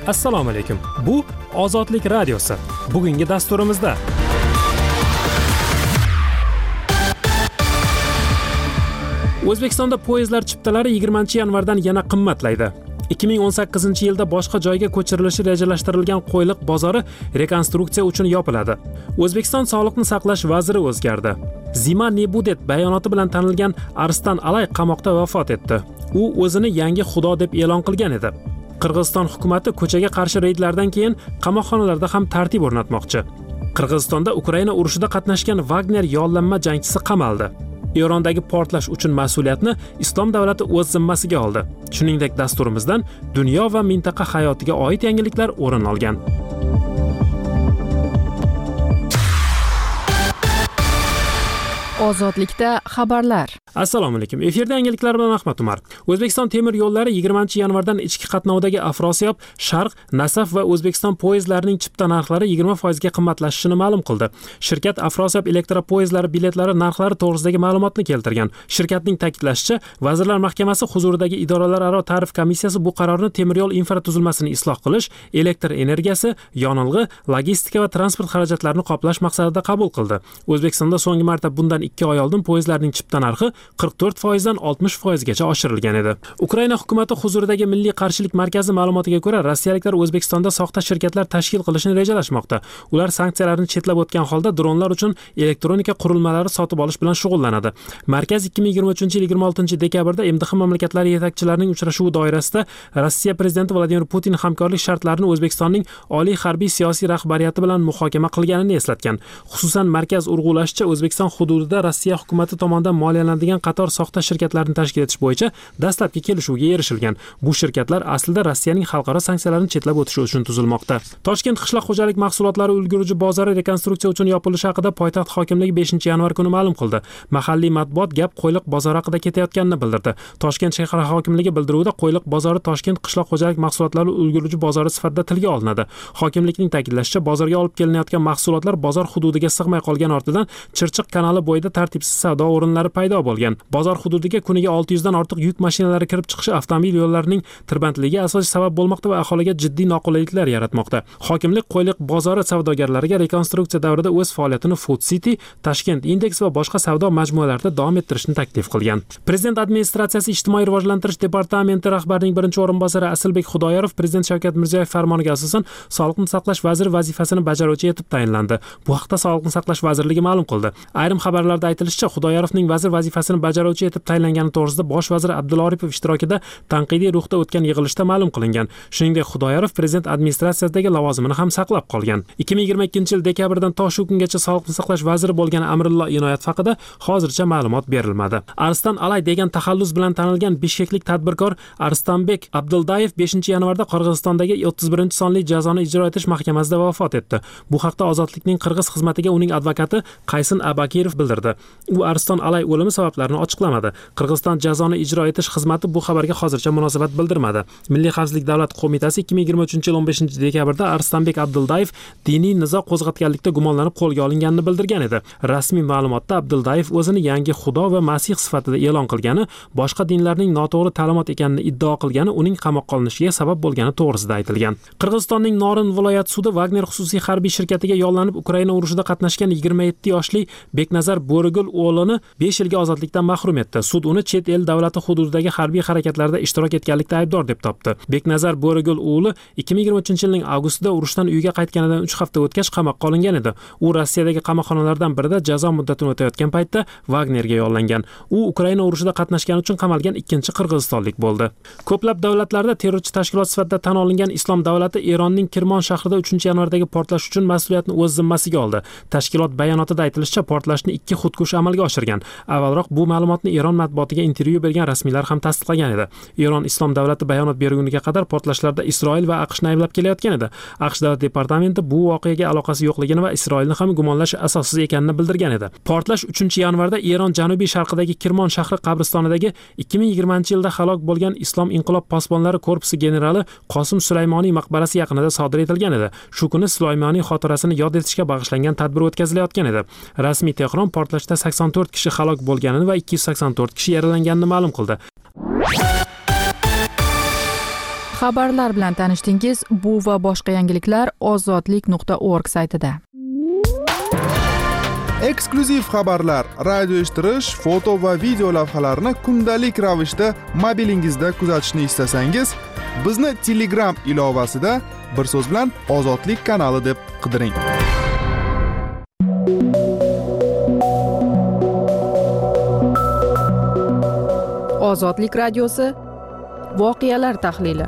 Assalomu alaykum. Bu Ozodlik radiosi. Bugungi dasturimizda O'zbekistonda poyezdlar chiptalari 20-yanvardan yana qimmatlaydi. 2018-yilda boshqa joyga ko'chirilishi rejalashtirilgan Qo'yliq bozori rekonstruksiya uchun yopiladi. O'zbekiston Sog'liqni saqlash vaziri o'zgardi. Zima Nebudet bayonoti bilan tanilgan Arstan Alay qamoqda vafot etdi. U o'zini yangi xudo deb e'lon qilgan edi. Qirg'iziston hukumatı ko'chaga qarshi reydlardan keyin qamoqxonalarda ham tartib o'rnatmoqchi. Qirg'izistonda Ukraina urushida qatnashgan Wagner yollanma jangchisi qamaldi. Erondagi portlash uchun mas'uliyatni Islom davlati o'z zimmasiga oldi. Shuningdek, dasturimizdan dunyo va mintaqa hayotiga oid yangiliklar o'rin olgan. Ozodlikda xabarlar. Assalomu alaykum. Efirda yangiliklar bilan Ahmad Umar. O'zbekiston temir yo'llari 20-yanvardan ichki qatnovdagi Afrosiyob, Sharq, Nasaf va O'zbekiston poyezdlarining chipta narxlari 20% ga qimmatlashishini ma'lum qildi. Shirkat Afrosiyob elektropoyezdlari biletlari narxlari to'g'risidagi ma'lumotni keltirgan. Shirkatning ta'kidlashicha, Vazirlar Mahkamasi huzuridagi idoralararo tarif komissiyasi bu qarorni temir yo'l infratuzilmasini isloh qilish, elektr energiyasi, yonilg'i, logistika va transport xarajatlarini qoplash maqsadida qabul qildi. O'zbekistonda so'nggi marta bundan 2 oy oldin poyezdlarning chipta narxi 44% dan 60% gacha oshirilgan edi. Ukraina hukumati huzuridagi Milliy qarshilik markazi ma'lumotiga ko'ra, rossiyaliklar O'zbekistonda soxta shirkatlar tashkil qilishni rejalashmoqda. Ular sanksiyalarni chetlab o'tgan holda dronlar uchun elektronika qurilmalari sotib olish bilan shug'ullanadi. Markaz 2023-yil 26-dekabrda MDH mamlakatlari yetakchilarining uchrashuvi doirasida Rossiya prezidenti Vladimir Putin hamkorlik shartlarini O'zbekistonning oliy harbiy siyosiy rahbariyati bilan muhokama qilganini eslatgan. Xususan, markaz urg'ulashicha O'zbekiston hududida Rossiya hukumati tomonidan moliyalanadigan qator soxta shirkatlarni tashkil etish bo'yicha dastlabki kelishuvga erishilgan. Bu shirkatlar aslida Rossiyaning xalqaro sanksiyalarini chetlab o'tishi uchun tuzilmoqda. Toshkent qishloq xo'jalik mahsulotlari ulgurji bozori rekonstruksiya uchun yopilishi haqida poytaxt hokimligi 5-yanvar kuni ma'lum qildi. Mahalliy matbuot gap Qo'yliq bozori haqida ketayotganini bildirdi. Toshkent shahar hokimligi bildiruvida Qo'yliq bozori Toshkent qishloq xo'jalik mahsulotlari ulgurji bozori sifatida tilga olinadi. Hokimlikning ta'kidlashicha, bozorga olib kelinayotgan mahsulotlar bozor hududiga sig'may qolgan ortidan Chirchiq kanali bo'yida tartibsiz savdo o'rinlari paydo bo'lgan. Bozor hududiga kuniga 600 dan ortiq yuk mashinalari kirib chiqishi avtomobil yo'llarining tirbandligiga asosiy sabab bo'lmoqda va aholiga jiddiy noqulayliklar yaratmoqda. Hokimlik Qo'yliq bozori savdogarlariga rekonstruksiya davrida o'z faoliyatini Food City, Tashkent Index va boshqa savdo majmualarida davom ettirishni taklif qilgan. Prezident administratsiyasi ijtimoiy rivojlantirish departamenti rahbarining birinchi o'rinbosari Asilbek Xudoyorov Prezident Shavkat Mirziyoyev farmoniga asosan Sog'liqni saqlash vaziri vazifasini bajaruvchi etib tayinlandi. Bu haqda Sog'liqni saqlash vazirligi ma'lum qildi. Ayrim xabarlarda aytilishicha, Xudoyorovning vazir vazifasini bajaruvchi etib tayinlangani to'g'risida bosh vazir Abdulla Oripov ishtirokida tanqidiy ruhda o'tgan yig'ilishda ma'lum qilingan. Shuningdek, Xudoyorov prezident administratsiyasidagi lavozimini ham saqlab qolgan. 2022-yil dekabrdan to shu kungacha Sog'liqni saqlash vaziri bo'lgan Amrillo Inoyat haqida hozircha ma'lumot berilmadi. Arstan Alay degan taxallus bilan tanilgan bishkeklik tadbirkor Arstanbek Abduldayev 5-yanvarda Qirg'izistondagi 31-sonli jazoni ijro etish mahkamasida vafot etdi. Bu haqda Ozodlikning Qirg'iz xizmatiga uning advokati Qaysin Abakirov bildirdi. U Arstan Alay o'limi sabablarini ochiqlamadi. Qirg'iziston jazoni ijro etish xizmati bu xabarga hozircha munosabat bildirmadi. Milliy xavfsizlik davlat qo'mitasi 2023-yil 15-dekabrda Arstanbek Abduldayev diniy nizo qo'zg'atganlikda gumonlanib qo'lga olinganini bildirgan edi. Rasmiy ma'lumotda Abduldayev o'zini yangi xudo va masih sifatida e'lon qilgani, boshqa dinlarning noto'g'ri ta'limot ekanini iddao qilgani uning qamoqqa olinishiga sabab bo'lgani to'g'risida aytilgan. Qirg'izistonning Norin viloyat sudi Wagner xususiy harbiy shirkatiga yollanib Ukraina urushida qatnashgan 27 yoshli Beknazar Bo'rigul o'g'lini 5 yilga ozodlikdan mahrum etdi. Sud uni chet el davlati hududidagi harbiy harakatlarda ishtirok etganlikda aybdor deb topdi. Beknazar Bo'rigul o'g'li 2023-yilning avgustida urushdan uyiga qaytganidan 3 hafta o'tgach qamoqqa olingan edi. U Rossiyadagi qamoqxonalardan birida jazo muddatini o'tayotgan paytda Wagnerga yollangan. U Ukraina urushida qatnashgani uchun qamalgan ikkinchi qirg'izistonlik bo'ldi. Ko'plab davlatlarda terrorchi tashkilot sifatida tan olingan Islom davlati Eronning Kirmon shahrida 3-yanvardagi portlash uchun mas'uliyatni o'z zimmasiga oldi. Tashkilot bayonotida aytilishicha, portlashni 2 xudkush amalga oshirgan. Avvalroq bu ma'lumotni Eron matbuotiga intervyu bergan rasmiylar ham tasdiqlagan edi. Eron Islom davlati bayonot berguniga qadar portlashlarda Isroil va AQShni ayblab kelayotgan edi. AQSh davlat departamenti bu voqeaga aloqasi yo'qligini va Isroilni ham gumonlash asossiz ekanini bildirgan edi. Portlash 3-yanvarda Eron janubiy sharqidagi Kirmon shahri qabristonidagi 2020-yilda halok bo'lgan Islom inqilob posbonlari korpusi generali Qosim Sulaymoniy maqbarasi yaqinida sodir etilgan edi. Shu kuni Sulaymoniy xotirasini yod etishga bag'ishlangan tadbir o'tkazilayotgan edi. Rasmiy Tehron portlashda 84 kishi halok bo'lganini va 284 kishi yaralanganini ma'lum qildi. Xabarlar bilan tanishdingiz. Bu va boshqa yangiliklar ozodlik.org saytida. Eksklyuziv xabarlar, radio eshittirish, foto va video lavhalarni kundalik ravishda mobilingizda kuzatishni istasangiz, bizni Telegram ilovasida bir so'z bilan Ozodlik kanali deb qidiring. Ozodlik radiosi voqealar tahlili.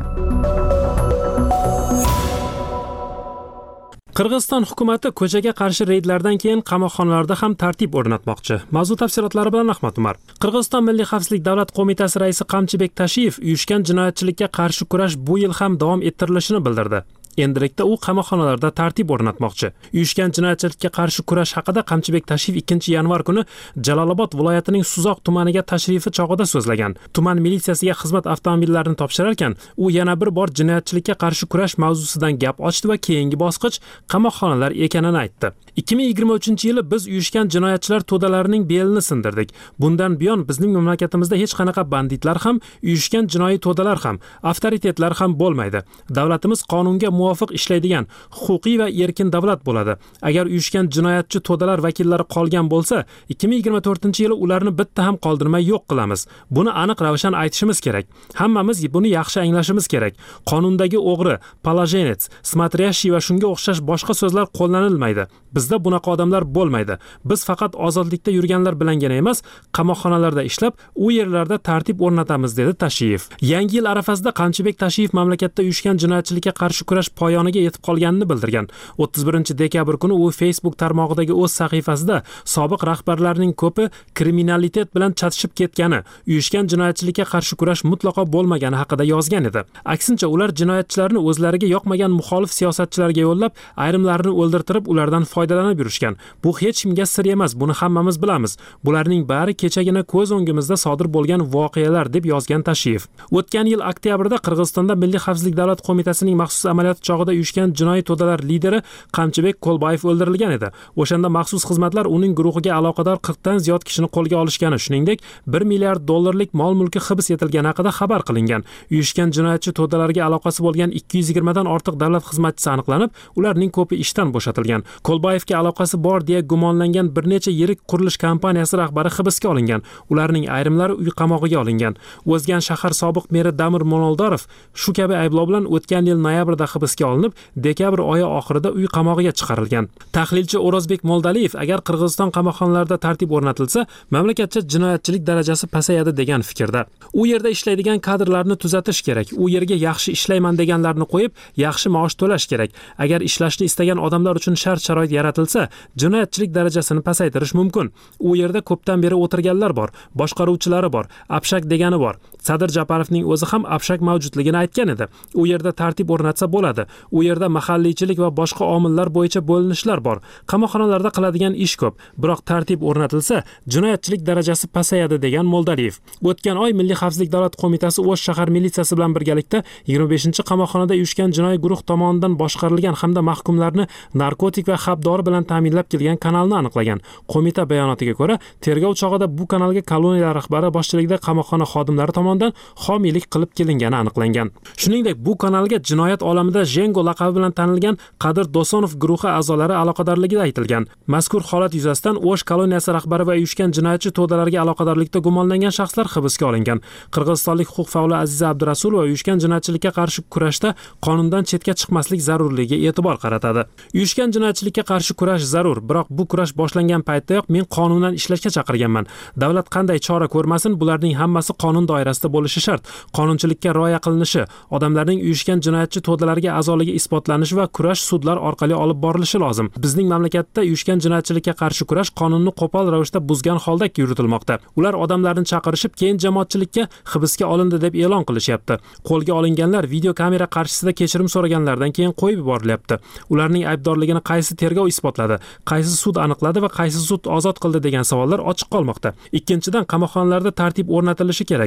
Qirg'iziston hukumati ko'chaga qarshi reydlardan keyin qamoqxonalarda ham tartib o'rnatmoqchi. Mavzu tafsilotlari bilan Ahmad Umar. Qirg'iziston Milliy xavfsizlik davlat qo'mitasi raisi Qamchibek Tashiyev uyushgan jinoyatchilikka qarshi kurash bu yil ham davom ettirilishini bildirdi. Endilikda u qamoqxonalarda tartib o'rnatmoqchi. Uyushgan jinoyatchilikka qarshi kurash haqida Qamchibek Tashiyev 2-yanvar kuni Jalolobod viloyatining Suzoq tumaniga tashrifi chog'ida so'zlagan. Tuman militsiyasiga xizmat avtomobillarini topshirarkan, u yana bir bor jinoyatchilikka qarshi kurash mavzusidan gap ochdi va keyingi bosqich qamoqxonalar ekanini aytdi. 2023-yili biz uyushgan jinoyatchilar to'dalarining belini sindirdik. Bundan buyon bizning mamlakatimizda hech qanaqa banditlar ham, uyushgan jinoiy to'dalar ham, avtoritetlar ham bo'lmaydi. Davlatimiz qonunga muvofiq ishlaydigan, huquqiy va erkin davlat bo'ladi. Agar uyushgan jinoyatchi to'dalar vakillari qolgan bo'lsa, 2024-yili ularni bitta ham qoldirmay yo'q qilamiz. Buni aniq ravshan aytishimiz kerak. Hammamiz buni yaxshi anglashimiz kerak. Qonundagi o'g'ri, palajenets, smatryashi va shunga o'xshash boshqa so'zlar qo'llanilmaydi. Bizda bunaqa odamlar bo'lmaydi. Biz faqat ozodlikda yurganlar bilangina emas, qamoqxonalarda ishlab, u yerlarda tartib o'rnatamiz, dedi Tashiyev. Yangi yil arafasida Qamchibek Tashiyev mamlakatda uyushgan jinoyatchilikka qarshi kurash poyoniga yetib qolganini bildirgan. 31-dekabr kuni u Facebook tarmog'idagi o'z sahifasida sobiq rahbarlarning ko'pi kriminalitet bilan chatishib ketgani, uyushgan jinoyatchilikka qarshi kurash mutlaqo bo'lmagani haqida yozgan edi. Aksincha, ular jinoyatchilarni o'zlariga yoqmagan muxolif siyosatchilarga yo'llab, ayrimlarini o'ldirtirib, ulardan foydalanib yurishgan. Bu hech kimga sir emas, buni hammamiz bilamiz. Bularning bari kechagina ko'z o'ngimizda sodir bo'lgan voqealar, deb yozgan Tashiyev. O'tgan yil oktyabrda Qirg'izistonda Milliy xavfsizlik davlat qo'mitasining maxsus amaliyot chog'ida uyushgan jinoiy to'dalar lideri Qamchibek Qo'lbayev o'ldirilgan edi. O'shanda maxsus xizmatlar uning guruhiga aloqador 40 dan ziyod kishini qo'lga olishgani, shuningdek $1 milliard mol-mulki hibs etilgani haqida xabar qilingan. Uyushgan jinoyatchi to'dalarga aloqasi bo'lgan 220 dan ortiq davlat xizmatchisi aniqlanib, ularning ko'pi ishdan bo'shatilgan. Qo'lbayevga aloqasi bor deya gumonlangan bir necha yirik qurilish kompaniyasi rahbari hibsga olingan. Ularning ayrimlari uy qamog'iga olingan. O'zgan shahar sobiq meri Damir Monoldorov shu kabi ayblov bilan o'tgan yil noyabrda hibsga olinib, dekabr oyi oxirida uy qamog'iga chiqarilgan. Tahlilchi O'rozbek Moldaliyev agar Qirg'iziston qamoqxonalarida tartib o'rnatilsa, mamlakatda jinoyatchilik darajasi pasayadi degan fikrda. U yerda ishlaydigan kadrlarni tuzatish kerak. U yerga yaxshi ishlayman deganlarni qo'yib, yaxshi maosh to'lash kerak. Agar ishlashni istagan odamlar uchun shart-sharoit yaratilsa, jinoyatchilik darajasini pasaytirish mumkin. U yerda ko'pdan beri o'tirganlar bor, boshqaruvchilari bor, Apshak degani bor. Sadir Japarovning o'zi ham Apshak mavjudligini aytgan edi. U yerda tartib o'rnatsa bo'ladi. U yerda mahalliychilik va boshqa omillar bo'yicha bo'linishlar bor. Qamoqxonalarda qiladigan ish ko'p, biroq tartib o'rnatilsa, jinoyatchilik darajasi pasayadi, degan Moldaliyev. O'tgan oy Milliy xavfsizlik davlat qo'mitasi o'z shahar militsiyasi bilan birgalikda 25-qamoqxonada uyushgan jinoiy guruh tomonidan boshqarilgan hamda mahkumlarni narkotik va xabdori bilan ta'minlab kelgan kanalni aniqlagan. Qo'mita bayonotiga ko'ra, tergov chog'ida bu kanalga koloniya rahbari boshchiligida qamoqxona xodimlari tomonidan homiylik qilib kelingani aniqlangan. Shuningdek, bu kanalga jinoyat olamida Jengo laqabi bilan tanilgan Qadir Dosonov guruhi a'zolari aloqadorligi aytilgan. Mazkur holat yuzasidan O'sh koloniyasi rahbari va uyushgan jinoyatchi to'dalarga aloqadorlikda gumonlangan shaxslar hibsga olingan. Qirg'izistonlik huquq faoli Aziza Abdurasulova uyushgan jinoyatchilikka qarshi kurashda qonundan chetga chiqmaslik zarurligiga e'tibor qaratadi. Uyushgan jinoyatchilikka qarshi kurash zarur, biroq bu kurash boshlangan paytdayoq men qonundan ishlashga chaqirganman. Davlat qanday chora ko'rmasin, bularning hammasi qonun doirasida bo'lishi shart. Qonunchilikka rioya qilinishi, odamlarning uyushgan jinoyatchi to'dalariga a'zoligi isbotlanishi va kurash sudlar orqali olib borilishi lozim. Bizning mamlakatda uyushgan jinoyatchilikka qarshi kurash qonunni qo'pol ravishda buzgan holda yuritilmoqda. Ular odamlarni chaqirishib, keyin jamoatchilikka hibsga olindi deb e'lon qilishyapti. Qo'lga olinganlar video kamera qarshisida kechirim so'raganlardan keyin qo'yib yuborilyapti. Ularning aybdorligini qaysi tergov isbotladi, qaysi sud aniqladi va qaysi sud ozod qildi degan savollar ochiq qolmoqda. Ikkinchidan, qamoqxonalarda tartib o'rnatilishi kerak. Biroq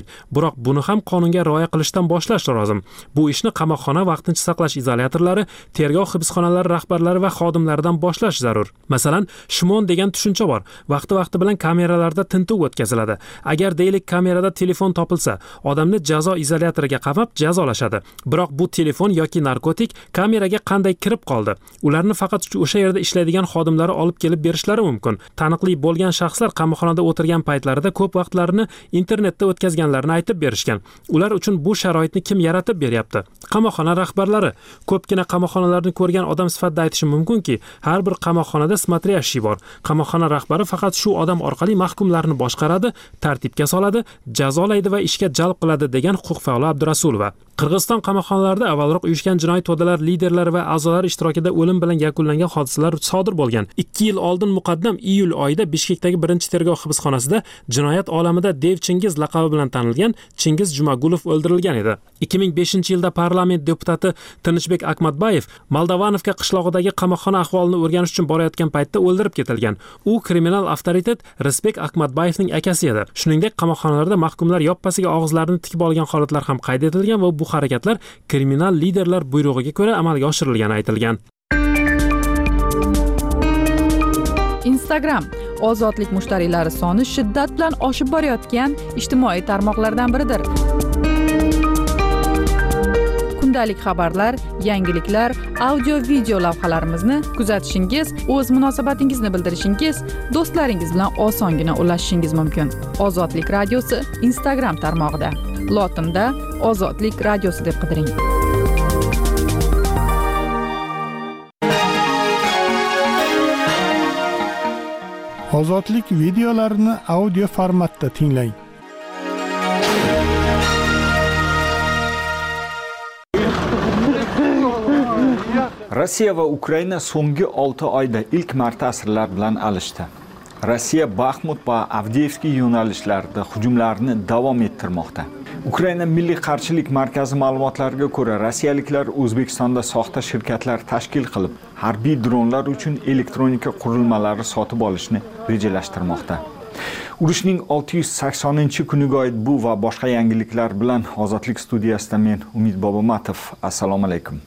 biroq buni ham qonunga rioya qilishdan boshlash lozim. Bu ishni qamoqxona vaqtincha saqlash izolyatorlari, tergov hibsxonalari rahbarlari va xodimlaridan boshlash zarur. Masalan, shimon degan tushuncha bor. Vaqti bilan kameralarda tintuv o'tkaziladi. Agar deylik kamerada telefon topilsa, odamni jazo izolyatoriga qamab jazolashadi. Biroq bu telefon yoki narkotik kameraga qanday kirib qoldi? Ularni faqat o'sha yerda ishlaydigan xodimlari olib kelib berishlari mumkin. Taniqli bo'lgan shaxslar qamoqxonada o'tirgan paytlarida ko'p vaqtlarini internetda o'tkazganlarini aytib berishgan. Ular uchun bu sharoitni kim yaratib beryapti? Qamoqxona rahbarlari. Ko'pgina qamoqxonalarni ko'rgan odam sifatida aytishim mumkinki, har bir qamoqxonada смотрящий bor. Qamoqxona rahbari faqat shu odam orqali mahkumlarni boshqaradi, tartibga soladi, jazolaydi va ishga jalb qiladi degan huquq faoli Abdurasulova. Qirg'iziston qamoqxonalarida avvalroq uyushgan jinoiy to'dalar liderlari va a'zolari ishtirokida o'lim bilan yakunlangan hodisalar sodir bo'lgan. 2 yil oldin muqaddam iyul oyida Bishkekdagi birinchi tergov hibsxonasida jinoyat olamida Dev Chingiz laqabi bilan tanilgan Chingiz Jumagulov o'ldirilgan edi. 2005-yilda parlament deputati Tinchbek Akmatbayev Moldovanovka qishlog'idagi qamoqxona ahvolini o'rganish uchun borayotgan paytda o'ldirib ketilgan. U kriminal avtoritet Rizbek Akmatbayevning akasi edi. Shuningdek, qamoqxonalarda mahkumlar yoppasiga og'izlarini tikib olgan holatlar ham qayd etilgan va bu harakatlar kriminal liderlar buyrug'iga ko'ra amalga oshirilgani aytilgan. Instagram ozodlik mushtariylari soni shiddat bilan oshib borayotgan ijtimoiy tarmoqlardan biridir. Kundalik xabarlar, yangiliklar, audio-video lavhalarimizni kuzatishingiz, o'z munosabatingizni bildirishingiz, do'stlaringiz bilan osongina ulashishingiz mumkin. Ozodlik radiosi Instagram tarmog'ida. Lotinda Ozodlik radiosi deb qidiring. Ozodlik videolarini audio formatda tinglang. Rossiya va Ukraina so'nggi 6 oyda ilk marta asirlar bilan alishdi. Rossiya Baxmut va Avdiivka yo'nalishlarida hujumlarni davom ettirmoqda. Ukraina Milliy qarshilik markazi ma'lumotlariga ko'ra, rossiyaliklar O'zbekistonda soxta shirkatlar tashkil qilib, harbiy dronlar uchun elektronika qurilmalari sotib olishni rejalashtirmoqda. Urushning 680-kuniga oid bu va boshqa yangiliklar bilan Ozodlik studiyasida men Umid Bobomatov. Assalomu alaykum.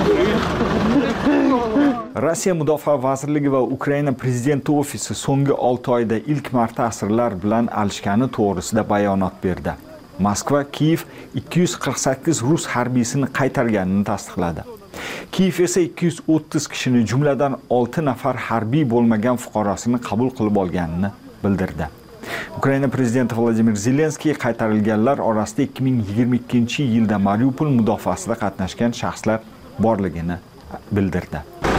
Rossiya Mudofaa vazirligi va Ukraina prezidenti ofisi so'nggi 6 oyda ilk marta asirlar bilan alishgani to'g'risida bayonot berdi. Moskva Kiyev 248 rus harbiysini qaytarganini tasdiqladi. Kiyev esa 230 kishini, jumladan 6 nafar harbiy bo'lmagan fuqarosini qabul qilib olganini bildirdi. Ukraina prezidenti Vladimir Zelenskiy qaytarilganlar orasida 2022-yilda Mariupol mudofaasida qatnashgan shaxslar borligini bildirdi.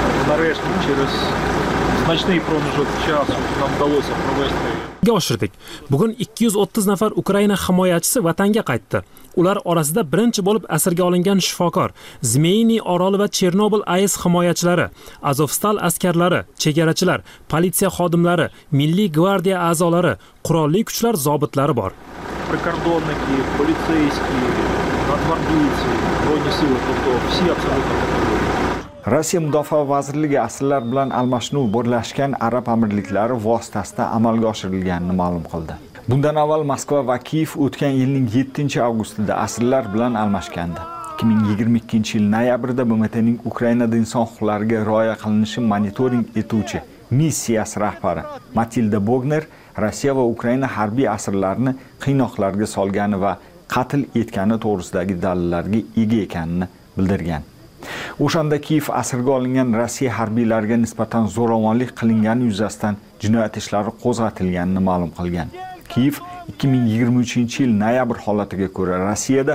Oshirdik. Bugun 230 nafar Ukraina himoyachisi vatanga qaytdi. Ular orasida birinchi bo'lib asirga olingan shifokor, Zmeyniy oroli va Chernobil AES himoyachilari, Azovstal askarlari, chegarachilar, politsiya xodimlari, Milliy gvardiya a'zolari, qurolli kuchlar zobitlari bor. Прикордонники, полицейские, нацгвардейцы, военные силы, все абсолютно. Rossiya Mudofaa vazirligi asirlar bilan almashinuv birlashgan Arab amirliklari vositasida amalga oshirilganini ma'lum qildi. Bundan avval Moskva va Kiyev o'tgan yilning 7-avgustida asirlar bilan almashgandi. 2022-yil noyabrida BMTning Ukrainada inson huquqlariga rioya qilinishi monitoring etuvchi missiyasi rahbari Matilda Bogner Rossiya va Ukraina harbiy asirlarni qiynoqlarga solgani va qatl etgani to'g'risidagi dalillarga ega ekanini bildirgan. O'shanda Kiyev asirga olingan Rossiya harbiylariga nisbatan zo'ravonlik qilingani yuzasidan jinoyat ishlari qo'zg'atilganini ma'lum qilgan. Kiyev 2023-yil noyabr holatiga ko'ra Rossiyada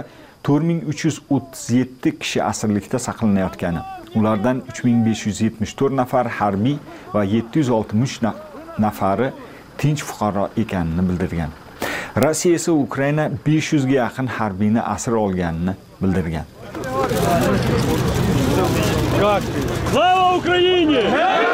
4337 kishi asirlikda saqlanayotgani, ulardan 3574 nafar harbiy va 763 nafari tinch fuqaro ekanini bildirgan. Rossiya esa Ukraina 500 ga yaqin harbiyni asir olganini bildirgan. Слава Украине!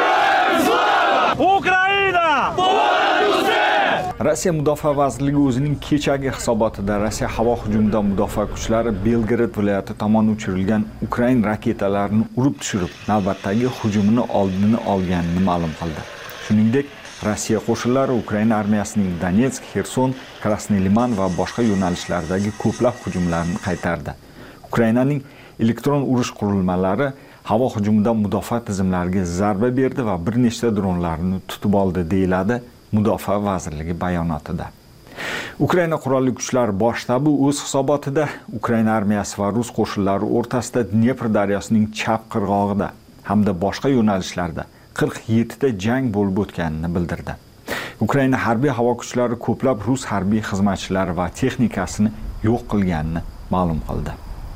Ukraina! Rossiya Mudofaa vazirligi o'zining kechagi hisobotida Rossiya havo hujumidan mudofaa kuchlari Belgrad viloyati tomon uchirilgan Ukraina raketalarini urib tushirib, navbatdagi hujumini oldini olganini ma'lum qildi. Shuningdek, Rossiya qo'shinlari Ukraina armiyasining Donetsk, Xerson, Krasnoy Liman va boshqa yo'nalishlardagi ko'plab hujumlarini qaytardi. Ukrainaning elektron urush qurilmalari havo hujumidan mudofaa tizimlariga zarba berdi va bir nechta dronlarni tutib oldi, deyiladi Mudofaa vazirligi bayonotida. Ukraina qurolli kuchlari bosh shtabi o'z hisobotida Ukraina armiyasi va rus qo'shinlari o'rtasida Dnepr daryosining chap qirg'og'ida hamda boshqa yo'nalishlarda 47 ta jang bo'lib o'tganini bildirdi. Ukraina harbiy havo kuchlari ko'plab rus harbiy xizmatchilari va texnikasini yo'q qilganini ma'lum qildi.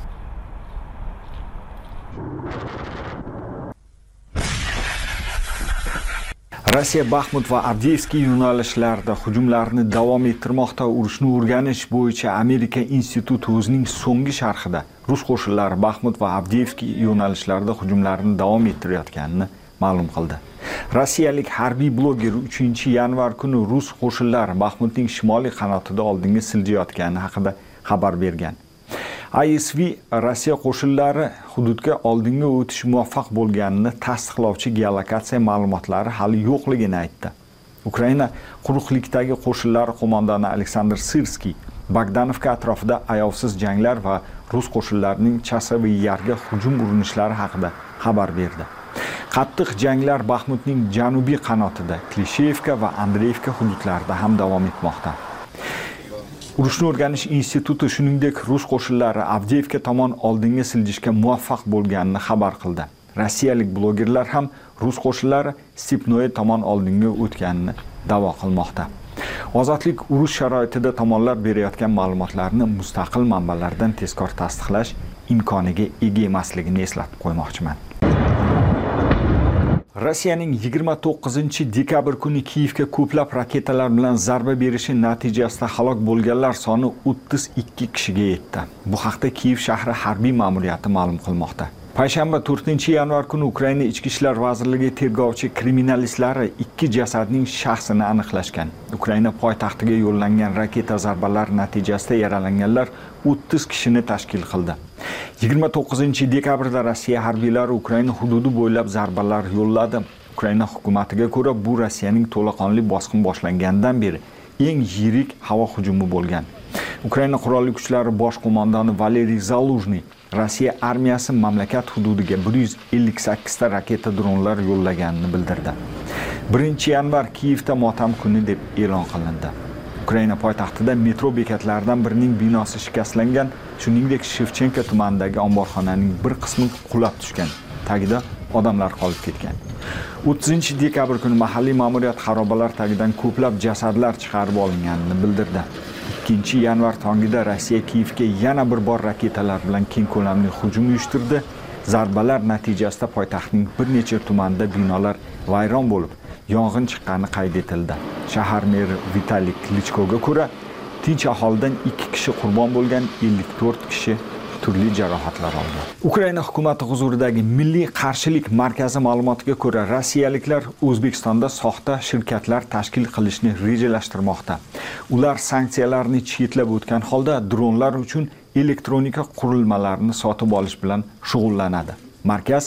Rossiya Baxmut va Avdiivka yo'nalishlarida hujumlarni davom ettirmoqda. Urushni o'rganish bo'yicha Amerika instituti o'zining so'nggi sharhida rus qo'shinlari Baxmut va Avdiivka yo'nalishlarida hujumlarni davom ettirayotganini ma'lum qildi. Rossiyalik harbiy bloger 3-yanvar kuni rus qo'shinlari Baxmutning shimoliy qanotida oldinga siljayotgani haqida xabar bergan. ISV Rossiya qo'shinlari hududga oldinga o'tish muvaffaq bo'lganini tasdiqlovchi geolokatsiya ma'lumotlari hali yo'qligini aytdi. Ukraina quruqlikdagi qo'shinlari qo'mondoni Aleksandr Sirskiy Bogdanovka atrofida ayovsiz janglar va rus qo'shinlarining Chasovy Yarga hujum urinishlari haqida xabar berdi. Qattiq janglar Baxmutning janubiy qanotida, Klishevka va Andreevka hududlarida ham davom etmoqda. Urushni o'rganish instituti shuningdek rus qo'shinlari Avdiivka tomon oldinga siljishga muvaffaq bo'lganini xabar qildi. Rossiyalik blogerlar ham rus qo'shinlari Stepnoye tomon oldinga o'tganini da'vo qilmoqda. Ozodlik urush sharoitida tomonlar berayotgan ma'lumotlarni mustaqil manbalardan tezkor tasdiqlash imkoniga ega emasligini eslatib qo'ymoqchiman. Rossiyaning 29-dekabr kuni Kiyevga ko'plab raketalar bilan zarba berishi natijasida halok bo'lganlar soni 32 kishiga yetdi. Bu haqda Kiyev shahri harbiy ma'muriyati ma'lum qilmoqda. Payshanba 4-yanvar kuni Ukraina Ichki ishlar vazirligi tergovchi kriminalistlari 2 jasadning shaxsini aniqlashgan. Ukraina poytaxtiga yo'llangan raketa zarbalari natijasida yaralanganlar 30 kishini tashkil qildi. 29-dekabrda Rossiya harbiylari Ukraina hududi bo'ylab zarbalar yo'lladi. Ukraina hukumatiga ko'ra, bu Rossiyaning to'laqonli bosqin boshlanganidan beri eng yirik havo hujumi bo'lgan. Ukraina qurolli kuchlari bosh qo'mondoni Valeriy Zaluzhny Rossiya armiyasi mamlakat hududiga 158 ta raketa dronlar yo'llaganini bildirdi. 1-yanvar Kiyevda motam kuni deb e'lon qilindi. Ukraina poytaxtida metro bekatlaridan birining binosi shikastlangan, shuningdek Shevchenko tumanidagi omborxonaning bir qismi qulab tushgan. Tagida odamlar qolib ketgan. 30-dekabr kuni mahalliy ma'muriyat xarobalar tagidan ko'plab jasadlar chiqarib olinganini bildirdi. 2-yanvar tongida Rossiya Kiyevga yana bir bor raketalar bilan keng ko'lamli hujum uyushtirdi. Zarbalar natijasida poytaxtning bir necha tumanida binolar vayron bo'lib, yong'in chiqqani qayd etildi. Shahar meri Vitaliy Klichkoga ko'ra, tinch aholidan 2 kishi qurbon bo'lgan, 54 kishi turli jarohatlar oldi. Ukraina hukumati huzuridagi Milliy qarshilik markazi ma'lumotiga ko'ra, rossiyaliklar O'zbekistonda soxta shirkatlar tashkil qilishni rejalashtirmoqda. Ular sanksiyalarni chetlab o'tgan holda dronlar uchun elektronika qurilmalarini sotib olish bilan shug'ullanadi. Markaz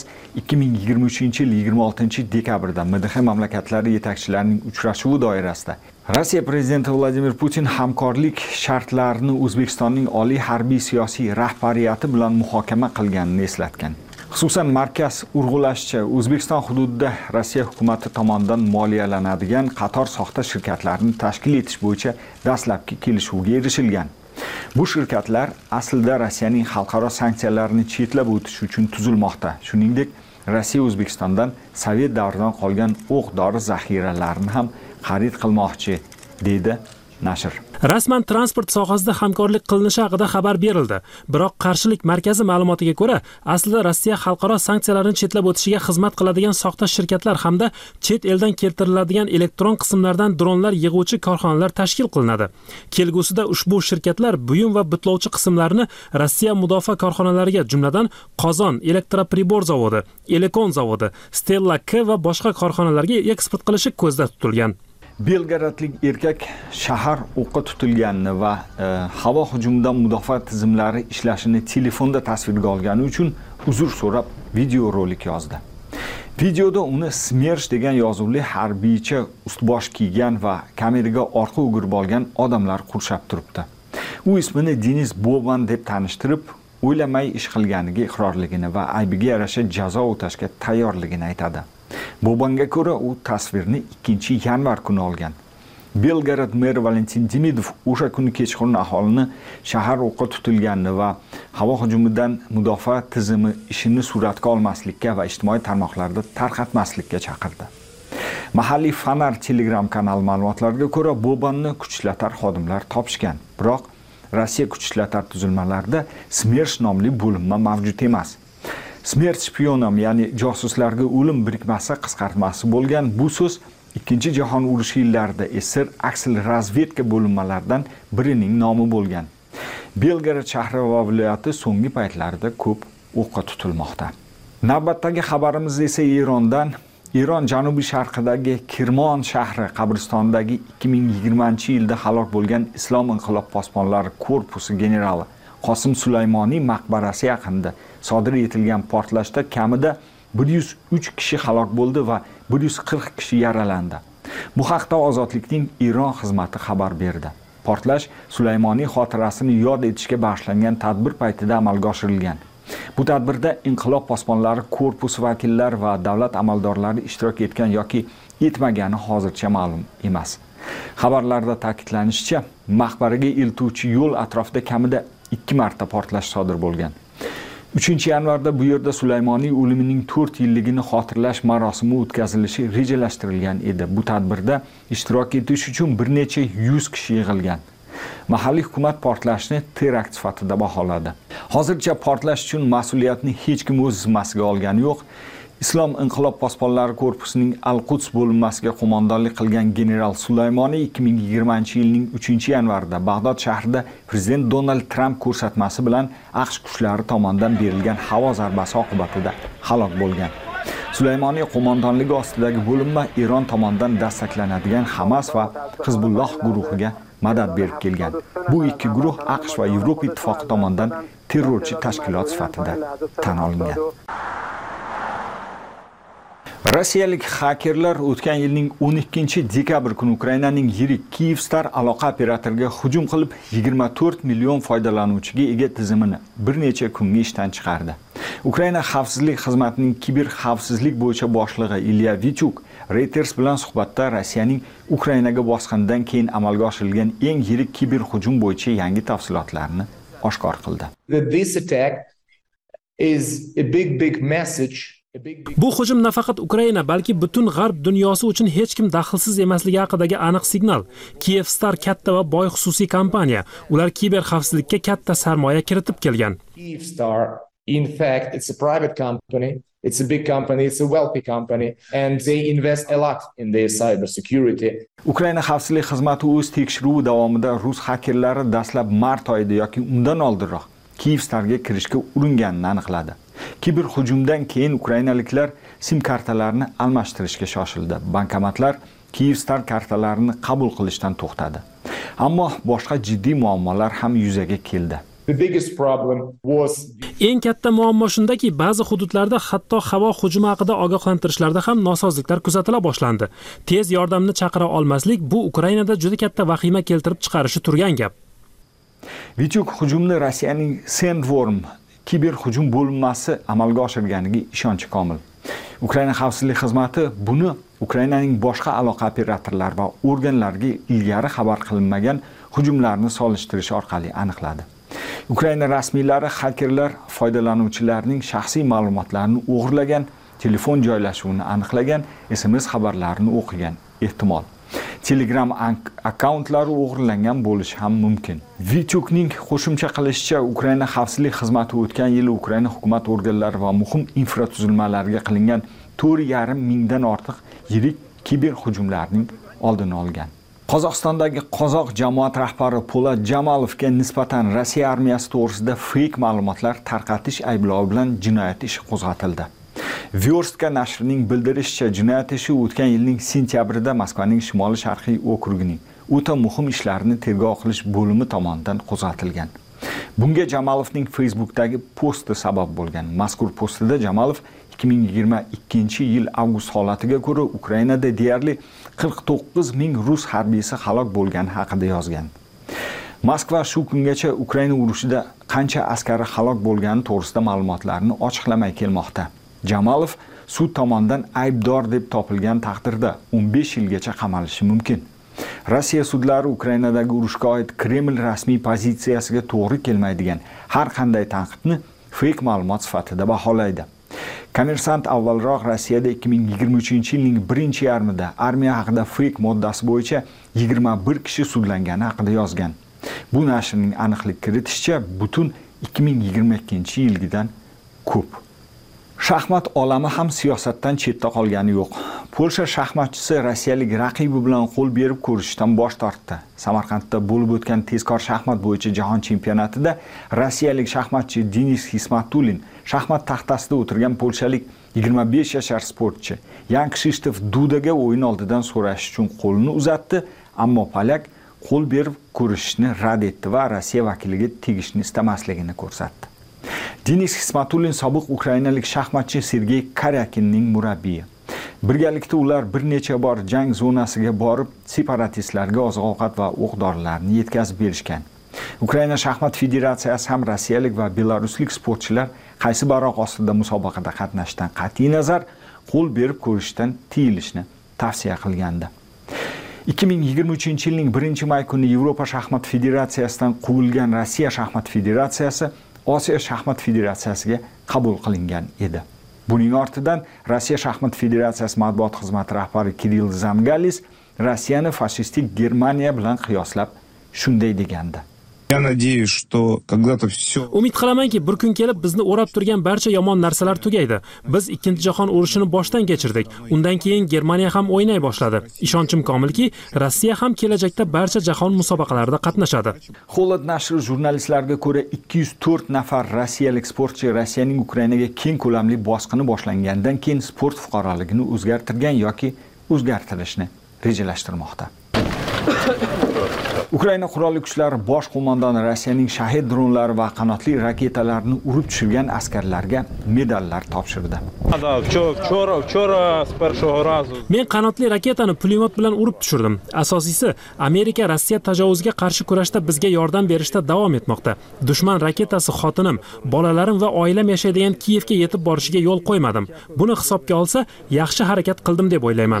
2023-yil 26-dekabrda MDH mamlakatlari yetakchilarining uchrashuvi doirasida Rossiya prezidenti Vladimir Putin hamkorlik shartlarini O'zbekistonning oliy harbiy siyosiy rahbariyati bilan muhokama qilganini eslatgan. Xususan, markaz urg'ulashicha, O'zbekiston hududida Rossiya hukumati tomonidan moliyalanadigan qator soxta shirkatlarni tashkil etish bo'yicha dastlabki kelishuvga erishilgan. Bu shirkatlar aslida Rossiyaning xalqaro sanksiyalarini chetlab o'tish uchun tuzilmoqda. Shuningdek, Rossiya O'zbekistondan Sovet davridan qolgan o'q-dori zaxiralarini ham xarid qilmoqchi, dedi nashr. Rasman transport sohasida hamkorlik qilinishi haqida xabar berildi. Biroq qarshilik markazi ma'lumotiga ko'ra, aslida Rossiya xalqaro sanksiyalarni chetlab o'tishiga xizmat qiladigan soxta shirkatlar hamda chet eldan keltiriladigan elektron qismlardan dronlar yig'uvchi korxonalar tashkil qilinadi. Kelgusida ushbu shirkatlar buyum va bitlovchi qismlarni Rossiya mudofaa korxonalariga, jumladan Qozon elektropribor zavodi, Elekon zavodi, Stella K va boshqa korxonalarga eksport qilishi ko'zda tutilgan. Belgradlik erkak shahar o'qqa tutilganini va havo hujumidan mudofaa tizimlari ishlashini telefonda tasvirga olgani uchun uzr so'rab video rolik yozdi. Videoda uni Smersh degan yozuvli harbiycha ustbosh kiygan va kameraga orqa o'girib olgan odamlar qurshab turibdi. U ismini Denis Boban deb tanishtirib, o'ylamay ish qilganiga iqrorligini va aybiga yarasha jazo o'tashga tayyorligini aytadi. Bobanga ko'ra u tasvirni 2-yanvar kuni olgan. Belgrad meri Valentin Demidov o'sha kuni kechqurun aholini shahar o'qqa tutilganini va havo hujumidan mudofaa tizimi ishini suratga olmaslikka va ijtimoiy tarmoqlarda tarqatmaslikka chaqirdi. Mahalliy Fanar Telegram kanal ma'lumotlariga ko'ra, Bobanni kuchlatar xodimlar topishgan. Biroq Rossiya kuchlatar tuzilmalarida Smersh nomli bo'linma mavjud emas. Smersh spionom, ya'ni josuslarga o'lim birikmasi qisqartmasi bo'lgan bu so'z Ikkinchi jahon urushi yillarida SR aksil razvedka bo'linmalaridan birining nomi bo'lgan. Belgrad shahri va viloyati so'nggi paytlarda ko'p o'qqa tutilmoqda. Navbatdagi xabarimiz esa Erondan. Eron janubiy sharqidagi Kirmon shahri qabristonidagi 2020-yilda halok bo'lgan Islom inqilob posbonlari korpusi generali Qosim Sulaymoniy maqbarasi yaqinida sodir etilgan portlashda kamida 103 kishi halok bo'ldi va 140 kishi yaralandi. Bu haqda Ozodlikning Eron xizmati xabar berdi. Portlash Sulaymoniy xotirasini yod etishga bag'ishlangan tadbir paytida amalga oshirilgan. Bu tadbirda inqilob posbonlari korpusi vakillari va davlat amaldorlari ishtirok etgan yoki etmagani hozircha ma'lum emas. Xabarlarda ta'kidlanishicha, maqbaraga eltuvchi yo'l atrofida kamida 2 marta portlash sodir bo'lgan. 3-yanvarda bu yerda Sulaymoniy o'limining 4 yilligini xotirlash marosimi o'tkazilishi rejalashtirilgan edi. Bu tadbirda ishtirok etish uchun bir necha 100 kishi yig'ilgan. Mahalliy hukumat portlashni terakt sifatida baholadi. Hozircha portlash uchun mas'uliyatni hech kim o'z zimmasiga olgani yo'q. Islom inqilob posbonlari korpusining Al-Quds bo'linmasiga qo'mondonlik qilgan general Sulaymoniy 2020-yilning 3-yanvarida Bag'dod shahrida prezident Donald Trump ko'rsatmasi bilan AQSh kuchlari tomonidan berilgan havo zarbasi oqibatida halok bo'lgan. Sulaymoniy qo'mondonligi ostidagi bo'linma Eron tomonidan dastaklanadigan Hamas va Hizbulloh guruhiga madad berib kelgan. Bu ikki guruh AQSh va Yevropa ittifoqi tomonidan terrorchi tashkilot sifatida tan olingan. Rossiyalik hakerlar o'tgan yilning 12-dekabr kuni Ukrainaning yirik Kyivstar aloqa operatoriga hujum qilib 24 million foydalanuvchiga ega tizimini bir necha kunga ishdan chiqardi. Ukraina xavfsizlik xizmatining kiber xavfsizlik bo'yicha boshlig'i Ilya Vichuk Reuters bilan suhbatda Rossiyaning Ukrainaga bosqinidan keyin amalga oshirilgan eng yirik kiber hujum bo'yicha yangi tafsilotlarni oshkor qildi. This attack is a big message. Bu hujum nafaqat Ukraina, balki butun g'arb dunyosi uchun hech kim daxlsiz emasligi haqidagi aniq signal. Kyivstar katta va boy xususiy kompaniya. Ular kiber xavfsizlikka katta sarmoya kiritib kelgan. Kyivstar, in fact, it's a private company. It's a big company, it's a wealthy company, and they invest a lot in their cyber security. Ukraina xavfsizlik xizmati o'z tekshiruvi davomida rus hakerlari dastlab mart oyida yoki undan oldinroq Kyivstarga kirishga uringanini aniqladi. Kiber hujumdan keyin ukrainaliklar SIM kartalarini almashtirishga shoshildi. Bankomatlar Kyivstar kartalarini qabul qilishdan to'xtadi. Ammo boshqa jiddiy muammolar ham yuzaga keldi. Eng katta muammo shundaki, ba'zi hududlarda hatto havo hujumi haqida ogohlantirishlarda ham nosozliklar kuzatila boshlandi. Tez yordamni chaqira olmaslik bu Ukrainada juda katta vahima keltirib chiqarishi turgan gap. Vichuk hujumni Rossiyaning Sandworm kiber hujum bo'linmasi amalga oshirganiga ishonchi komil. Ukraina xavfsizlik xizmati buni Ukrainaning boshqa aloqa operatorlari va organlariga ilgari xabar qilinmagan hujumlarni solishtirish orqali aniqladi. Ukraina rasmiylari hakerlar foydalanuvchilarning shaxsiy ma'lumotlarini o'g'irlagan, telefon joylashuvini aniqlagan, SMS xabarlarini o'qigan ehtimol. Telegram akkauntlari o'g'irlangan bo'lishi ham mumkin. Vichukning qo'shimcha qilishicha, Ukraina xavfsizlik xizmati o'tgan yili Ukraina hukumat organlari va muhim infratuzilmalarga qilingan 4,5 mingdan ortiq yirik kiber hujumlarning oldini olgan. Qozog'istondagi qozoq jamoat rahbari Po'lat Jamalovga nisbatan Rossiya armiyasi to'g'risida fake ma'lumotlar tarqatish ayblovi bilan jinoyat ishi qo'zg'atildi. Vyorstka nashrining bildirishicha, jinoyat ishi o'tgan yilning sentyabrida Moskvaning shimoli-sharqiy okrugining o'ta muhim ishlarini tergov qilish bo'limi tomonidan qo'zg'atilgan. Bunga Jamalovning Facebook'dagi posti sabab bo'lgan. Mazkur postida Jamalov 2022-yil avgust holatiga ko'ra Ukrainada deyarli 49 ming rus harbiysi halok bo'lgani haqida yozgan. Moskva shu kungacha Ukraina urushida qancha askari halok bo'lgani to'g'risida ma'lumotlarni ochiqlamay kelmoqda. Jamalov sud tomonidan aybdor deb topilgan taqdirda 15 yilgacha qamalishi mumkin. Rossiya sudlari Ukrainadagi urushga oid Kreml rasmiy pozitsiyasiga to'g'ri kelmaydigan har qanday tanqidni fake ma'lumot sifatida baholaydi. Kommersant avvalroq Rossiyada 2023-yilning birinchi yarmida armiya haqida fake moddasi bo'yicha 21 kishi sudlangani haqida yozgan. Bu nashrning aniqlik kiritishicha butun 2022-yilgidan ko'p. Shaxmat olami ham siyosatdan chetda qolgani yo'q. Polsha shaxmatchisi rossiyalik raqibi bilan qo'l berib ko'rishishdan bosh tortdi. Samarqandda bo'lib o'tgan tezkor shaxmat bo'yicha jahon chempionatida rossiyalik shaxmatchi Denis Xismatulin shaxmat taxtasida o'tirgan polshalik 25 yashar sportchi Yan Krzysztof Dudaga o'yin oldidan so'rash uchun qo'lini uzatdi, ammo polyak qo'l berib ko'rishishni rad etdi va Rossiya vakiliga tegishni istamasligini ko'rsatdi. Denis Xismatulin sobiq ukrainalik shaxmatchi Sergey Karyakinning murabbiyi. Birgalikda ular bir necha bor jang zonasiga borib, separatistlarga oziq-ovqat va o'q-dorilarni yetkazib berishgan. Ukraina shaxmat federatsiyasi ham rossiyalik va belaruslik sportchilar qaysi baroq ostida musobaqada qatnashdan qat'iy nazar qo'l berib ko'rishdan tiyilishni tavsiya qilgandi. 2023-yilning 1-may kuni Yevropa shaxmat federatsiyasidan quvilgan Rossiya shaxmat federatsiyasi Osiyo shaxmat federatsiyasiga qabul qilingan edi. Buning ortidan Rossiya shaxmat federatsiyasi matbuot xizmati rahbari Kirill Zamgalis Rossiyani fashistik Germaniya bilan qiyoslab shunday degandi. Я надеюсь, что когда-то все... Umid qilamanki, bir kun kelib bizni o'rab turgan barcha yomon narsalar tugaydi. Biz Ikkinchi jahon urushini boshdan kechirdik. Undan keyin Germaniya ham o'ynay boshladi. Ishonchim komilki, Rossiya ham kelajakda barcha jahon musobaqalarida qatnashadi. Holod nashri jurnalistlarga ko'ra 204 nafar rossiyalik sportchi Rossiyaning Ukrainaga keng ko'lamli bosqini boshlangandan keyin sport fuqaroligini o'zgartirgan yoki o'zgartirishni rejalashtirmoqda. Ukraina qurolli kuchlari bosh qo'mondoni Rossiyaning shahid dronlari va qanotli raketalarini urib tushirgan askarlarga medallar topshirdi. Men qanotli raketani pulemyot bilan urib tushirdim. Asosiysi, Amerika Rossiya tajovuzga qarshi kurashda bizga yordam berishda davom etmoqda. Dushman raketasi xotinim, bolalarim va oilam yashaydigan Kiyevga yetib borishiga yo'l qo'ymadim. Buni hisobga olsa, yaxshi harakat qildim deb o'ylayman.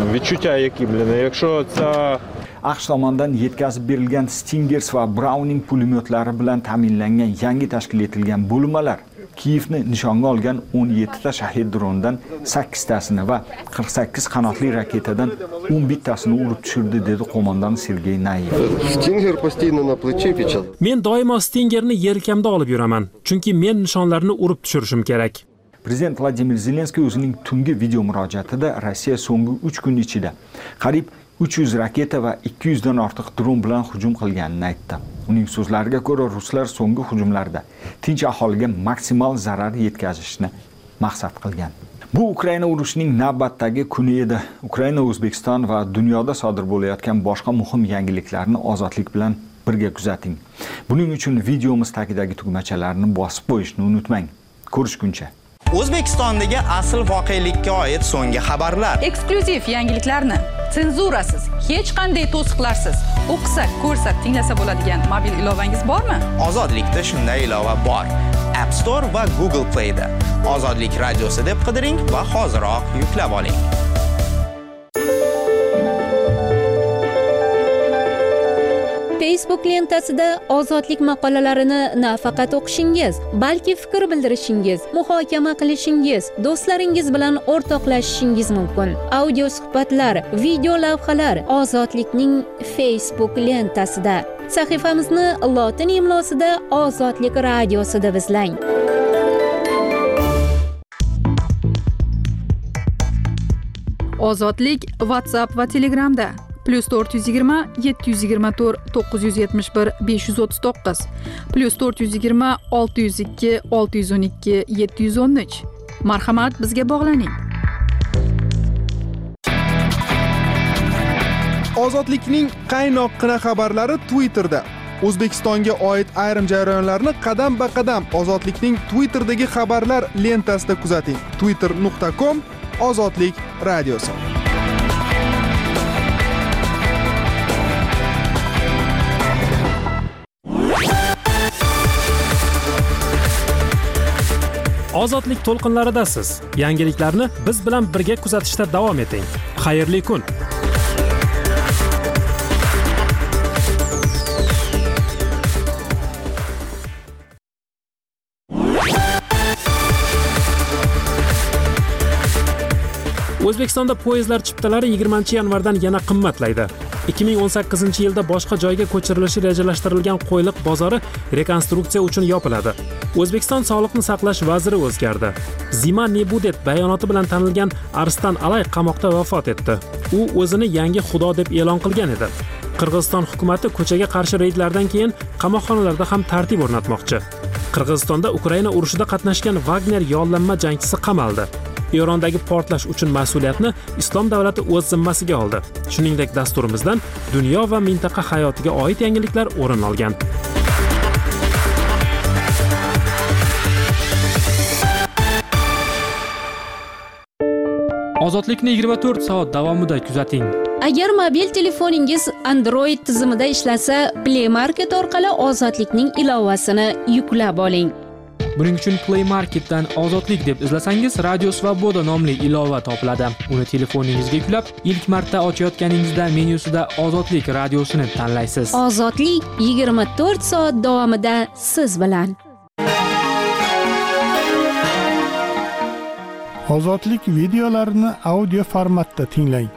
AQSh tomonidan yetkazib berilgan Stingers va Browning pulemyotlari bilan ta'minlangan yangi tashkil etilgan bo'linmalar Kiyevni nishonga olgan 17 ta shahid drondan 8 tasini va 48 qanotli raketadan 11 tasini urib tushirdi, dedi qo'mondon Sergey Nayev. Stinger постійно на плечі печал. Men doimo Stingerni yelkamda olib yuraman, chunki men nishonlarni urib tushirishim kerak. Prezident Vladimir Zelenskiy o'zining tungi video murojaatida Rossiya so'nggi 3 kun ichida qariyb 300 raketa va 200 dan ortiq dron bilan hujum qilganini aytdi. Uning so'zlariga ko'ra, ruslar so'nggi hujumlarda tinch aholiga maksimal zarar yetkazishni maqsad qilgan. Bu Ukraina urushining navbatdagi kuni edi. Ukraina, O'zbekiston va dunyoda sodir bo'layotgan boshqa muhim yangiliklarni ozodlik bilan birga kuzating. Buning uchun videomiz tagidagi tugmachalarni bosib qo'yishni unutmang. Ko'rishguncha. O'zbekistondagi asl voqelikka oid so'nggi xabarlar, eksklyuziv yangiliklarni senzurasiz, hech qanday to'siqlarsiz o'qisa, ko'rsa, tinglasa bo'ladigan mobil ilovangiz bormi? Ozodlikda shunday ilova bor. App Store va Google Play da Ozodlik radiosi deb qidiring va hoziroq yuklab oling. Facebook lentasida ozodlik maqolalarini nafaqat o'qishingiz, balki fikr bildirishingiz, muhokama qilishingiz, do'stlaringiz bilan o'rtoqlashishingiz mumkin. Audio suhbatlar, video lavhalar Ozodlikning Facebook lentasida. Sahifamizni lotin imlosida Ozodlik radiosi deb izlang. Ozodlik WhatsApp va Telegramda +420 724 971 539 +420 602 612 713. Marhamat, bizga bog'laning. Ozodlikning qaynoqqina xabarlari Twitterda. O'zbekistonga oid ayrim jarayonlarni qadam-ba-qadam Ozodlikning Twitter'dagi xabarlar lentasida kuzating. twitter.com/ozodlik radiosi. Ozodlik to'lqinlaridasiz. Yangiliklarni biz bilan birga kuzatishda davom eting. Xayrli kun. O'zbekistonda poyezdlar chiptalari 20-yanvardan yana qimmatlaydi. 2018-yilda boshqa joyga ko'chirilishi rejalashtirilgan Qo'yliq bozori rekonstruksiya uchun yopiladi. O'zbekiston Sog'liqni saqlash vaziri o'zgardi. Zima Nebudet bayonoti bilan tanilgan Arstan Alay qamoqda vafot etdi. U o'zini yangi xudo deb e'lon qilgan edi. Qirg'iziston hukumatı ko'chaga qarshi reydlardan keyin qamoqxonalarda ham tartib o'rnatmoqchi. Qirg'izistonda Ukraina urushida qatnashgan Wagner yollanma jangchisi qamaldi. Erondagi portlash uchun mas'uliyatni Islom davlati o'z zimmasiga oldi. Shuningdek, dasturimizdan dunyo va mintaqa hayotiga oid yangiliklar o'rin olgan. Ozodlikni 24 soat davomida kuzating. Agar mobil telefoningiz Android tizimida ishlasa, Play Market orqali Ozodlikning ilovasini yuklab oling. Buning uchun Play Marketdan Ozodlik deb izlasangiz, Radio Svoboda nomli ilova topiladi. Uni telefoningizga yuklab, ilk marta ochayotganingizda menyusida Ozodlik radiosini tanlaysiz. Ozodlik 24 soat davomida siz bilan. Ozodlik videolarini audio formatda tinglang.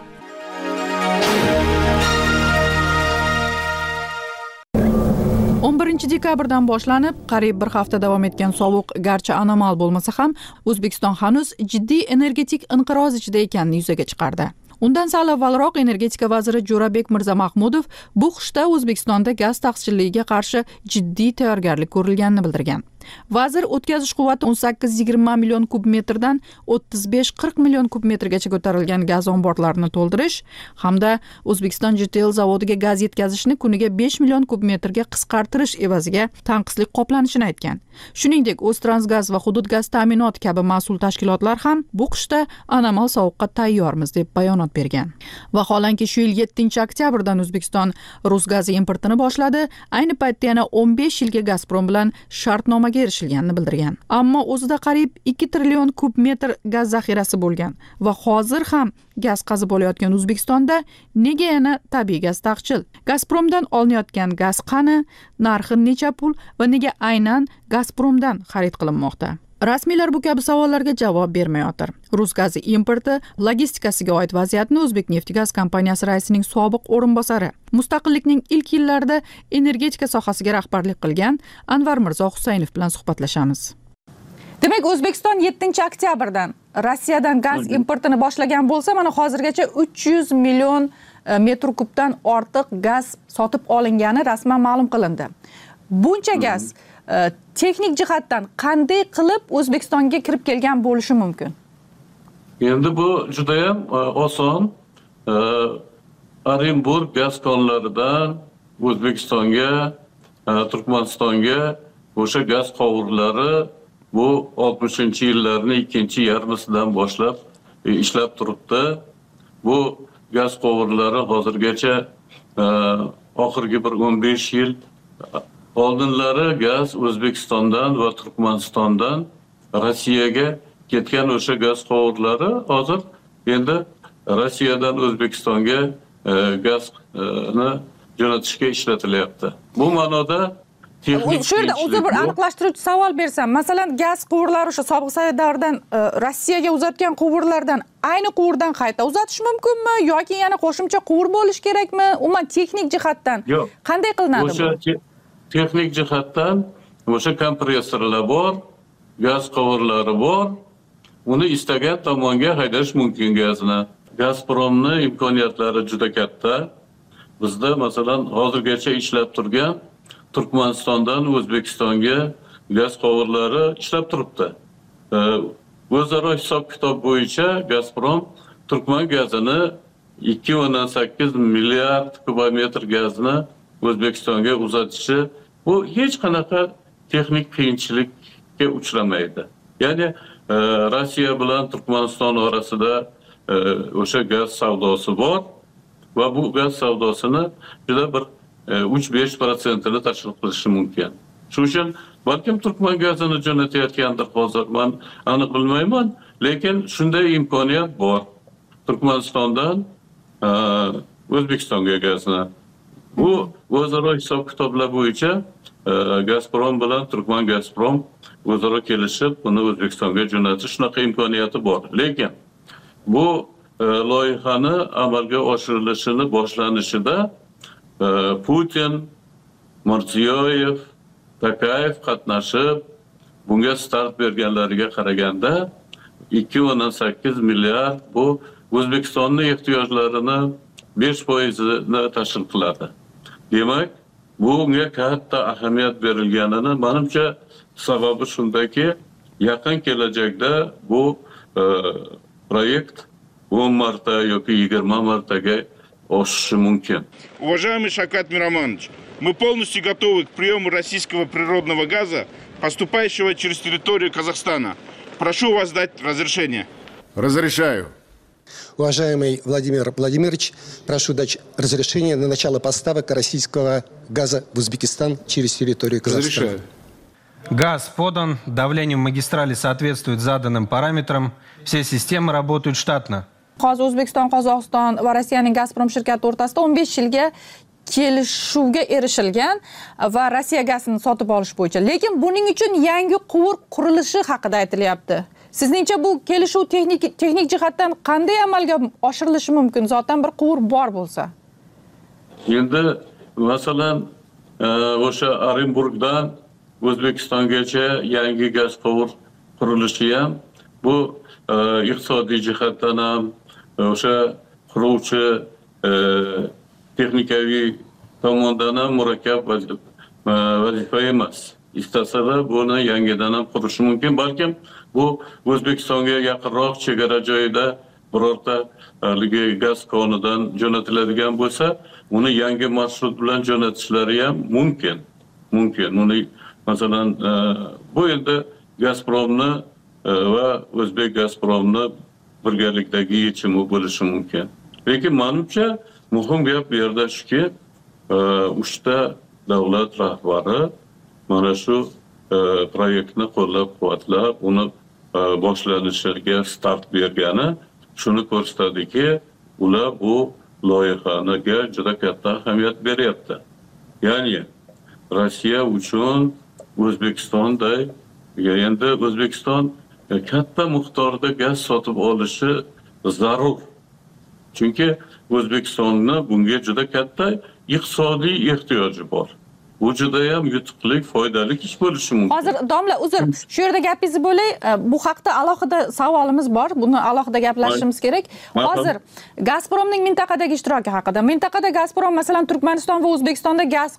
Dekabrdan boshlanib, qariyb bir hafta davom etgan sovuq garchi anomal bo'lmasa ham, O'zbekiston hanuz jiddiy energetik inqiroz ichida ekanini yuzaga chiqardi. Undan sal avvalroq energetika vaziri Jo'rabek Mirzamahmudov bu qishda O'zbekistonda gaz taqchilligiga qarshi jiddiy tayyorgarlik ko'rilganini bildirgan. Vazir o'tkazish quvvati 18-20 million kub metrdan 35-40 million kub metrgacha ko'tarilgan gaz omborlarini to'ldirish hamda O'zbekiston JTL zavodiga gaz yetkazishni kuniga 5 million kub metrga qisqartirish evaziga tanqislik qoplanishini aytgan. Shuningdek, O'ztransgaz va Hudud gaz ta'minoti kabi mas'ul tashkilotlar ham bu qishda anomal sovuqqa tayyormiz deb bayonot bergan. Vaholanki shu yil 7-oktyabrdan O'zbekiston rus gazi importini boshladi. Ayni paytda yana 15 yilga Gazprom bilan shartnoma erishilganini bildirgan. Ammo o'zida qariyb 2 trillion kub metr gaz zaxirasi bo'lgan va hozir ham gaz qazib olayotgan O'zbekistonda nega yana tabiiy gaz taqchil? Gazpromdan olinayotgan gaz qani, narxi necha pul va nega aynan Gazpromdan xarid qilinmoqda? Rasmiylar bu kabi savollarga javob bermayotir. Rus gazi importi logistikasiga oid vaziyatni O'zbekneftgaz kompaniyasi raisining sobiq o'rinbosari, mustaqillikning ilk yillarida energetika sohasiga rahbarlik qilgan Anvar Mirzo Husaynov bilan suhbatlashamiz. Demak, O'zbekiston 7-oktyabrdan Rossiyadan gaz importini boshlagan bo'lsa, mana hozirgacha 300 million metr kubdan ortiq gaz sotib olingani rasman ma'lum qilindi. Buncha gaz texnik jihatdan qanday qilib O'zbekistonga kirib kelgan bo'lishi mumkin? Endi bu juda ham oson. Orenburg gaz konlaridan O'zbekistonga, Turkmanistonga o'sha gaz qovurlari bu 60-yillarning ikkinchi yarmisidan boshlab ishlab turibdi. Bu gaz qovurlari hozirgacha oxirgi bir 15 yil oldinlari gaz O'zbekistondan va Turkmanistondan Rossiyaga ketgan o'sha gaz qovurlari hozir endi Rossiyadan O'zbekistonga gazni jo'natishga ishlatilyapti. Bu ma'noda texnik Shunda o'zi bir aniqlashtiruvchi savol bersam, masalan, gaz quvurlari o'sha sobiq Sovet davridan Rossiyaga uzatgan quvurlardan ayni quvurdan qayta uzatish mumkinmi yoki yana qo'shimcha quvur bo'lish kerakmi? Umuman texnik jihatdan qanday qilinadi bu? Texnik jihatdan o'sha kompressorlar bor, gaz quvurlari bor. Uni istagan tomonga haydash mumkin gazni. Gazpromning imkoniyatlari juda katta. Bizda masalan hozirgacha ishlab turgan Turkmanistondan O'zbekistonga gaz quvurlari ishlab turibdi. O'zaro hisob-kitob bo'yicha Gazprom Turkman gazini 2.8 milliard kubometr gazni O'zbekistonga uzatishi bu hech qanaqa texnik qiyinchilikka uchramaydi. Ya'ni Rossiya bilan Turkmaniston orasida o'sha gaz savdosi bor va bu gaz savdosini juda bir 3-5% tashkil qilishi mumkin. Shuning uchun balkim Turkman gazini jo'natayotgandir hozir, men aniq bilmayman, lekin shunday imkoniyat bor. Turkmanistondan O'zbekistonga gazni. Bu o'zaro hisob kitoblar bo'yicha Gazprom bilan Turkman Gazprom o'zaro kelishib, buni O'zbekistonga jo'natish shunaqa imkoniyati bor. Lekin bu loyihani amalga oshirilishini boshlanishida Putin, Mirziyoyev, Takayev qatnashib, bunga start berganlariga qaraganda 2.8 milliard bu O'zbekistonning ehtiyojlarini 5%ni tashkil qiladi. Demak, bunga katta ahamiyat berilganini menimcha sababi shundaki, yaqin kelajakda bu proyekt 10 marta yoki 20 martaga oshishi mumkin. Уважаемый Шавкат Миромонович, мы полностью готовы к приему российского природного газа, поступающего через территорию Казахстана. Прошу вас дать разрешение. Разрешаю. Уважаемый Владимир Владимирович, прошу дать разрешение на начало поставок российского газа в Узбекистан через территорию Казахстана. Разрешаю. Газ подан, давление в магистрали соответствует заданным параметрам, все системы работают штатно. Hozir O'zbekiston, Qozog'iston va Rossiyaning Gazprom shirkati o'rtasida 15 yilga kelishuvga erishilgan va Rossiya gazini sotib olish bo'yicha. Lekin buning uchun yangi quvur qurilishi haqida aytilyapti. Sizningcha bu kelishuv texnik jihatdan qanday amalga oshirilishi mumkin? Zotan bir quvur bor bo'lsa. Endi masalan, o'sha Orenburgdan O'zbekistongacha yangi gaz quvur qurilishi ham bu iqtisodiy jihatdan ham o'sha quruvchi texnikaviy tomondan ham murakkab vazifa emas. Istasalar buni yangidan ham qurishi mumkin. Balkim bu O'zbekistonga yaqinroq chegara joyida birorta gaz konidan jo'natiladigan bo'lsa, uni yangi marshrut bilan jo'natishlari ham mumkin. Uni masalan bu endi Gazpromni va O'zbek Gazpromni birgalikdagi yechimi bo'lishi mumkin. Lekin menimcha muhim gap bu yerda shuki, 3 ta davlat rahbari mana shu proyektni qo'llab-quvvatlab, uni boshlanishiga start bergani shuni ko'rsatadiki, ular bu loyihaga juda katta ahamiyat beryapti. Ya'ni Rossiya uchun O'zbekistonda endi O'zbekiston katta miqdorda gaz sotib olishi zarur. Chunki O'zbekistonning bunga juda katta iqtisodiy ehtiyoji bor. Bu juda ham yutuqli, foydali ish bo'lishi mumkin. Hozir domla, uzr, shu yerda gapingizni bo'lay. Bu haqda alohida savolimiz bor. Buni alohida gaplashishimiz kerak. Hozir Gazpromning mintaqadagi ishtiroki haqida. Mintaqada Gazprom masalan Turkmaniston va O'zbekistonda gazni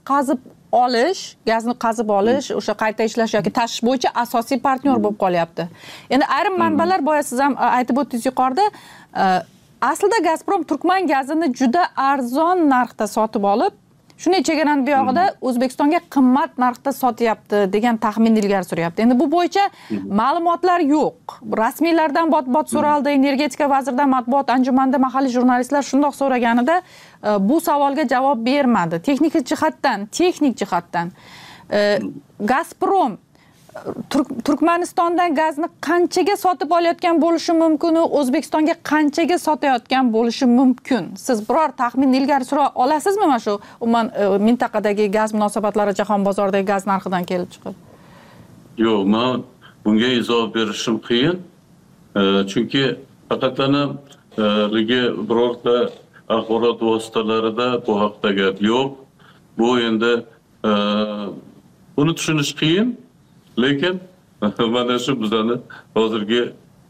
qazib olish, o'sha qayta ishlash yoki tashish bo'yicha asosiy partnyor bo'lib qolyapti. Endi ayrim manbalar boya siz ham aytib o'tdingiz yuqorida, aslida Gazprom Turkman gazini juda arzon narxda sotib olib, shunday chegarani buyog'ida O'zbekistonga qimmat narxda sotyapti degan taxmin ilgari suryapti. Endi bu bo'yicha ma'lumotlar yo'q. Rasmiylardan bot so'raldi, energetika vaziridan matbuot anjumanida mahalliy jurnalistlar shundoq so'raganida bu savolga javob bermadi. Texnik jihatdan Gazprom Turkmanistondan gazni qanchaga sotib olayotgan bo'lishi mumkin, O'zbekistonga qanchaga sotayotgan bo'lishi mumkin? Siz biror taxmin ilgari sura olasizmi mana shu umuman mintaqadagi gaz munosabatlari jahon bozoridagi gaz narxidan kelib chiqib? Yo'q, men bunga izoh berishim qiyin. Chunki faqatgina birorta axborot vositalarida bu haqda gap yo'q. Bu endi buni tushunish qiyin. Lekin mana shu bizning hozirgi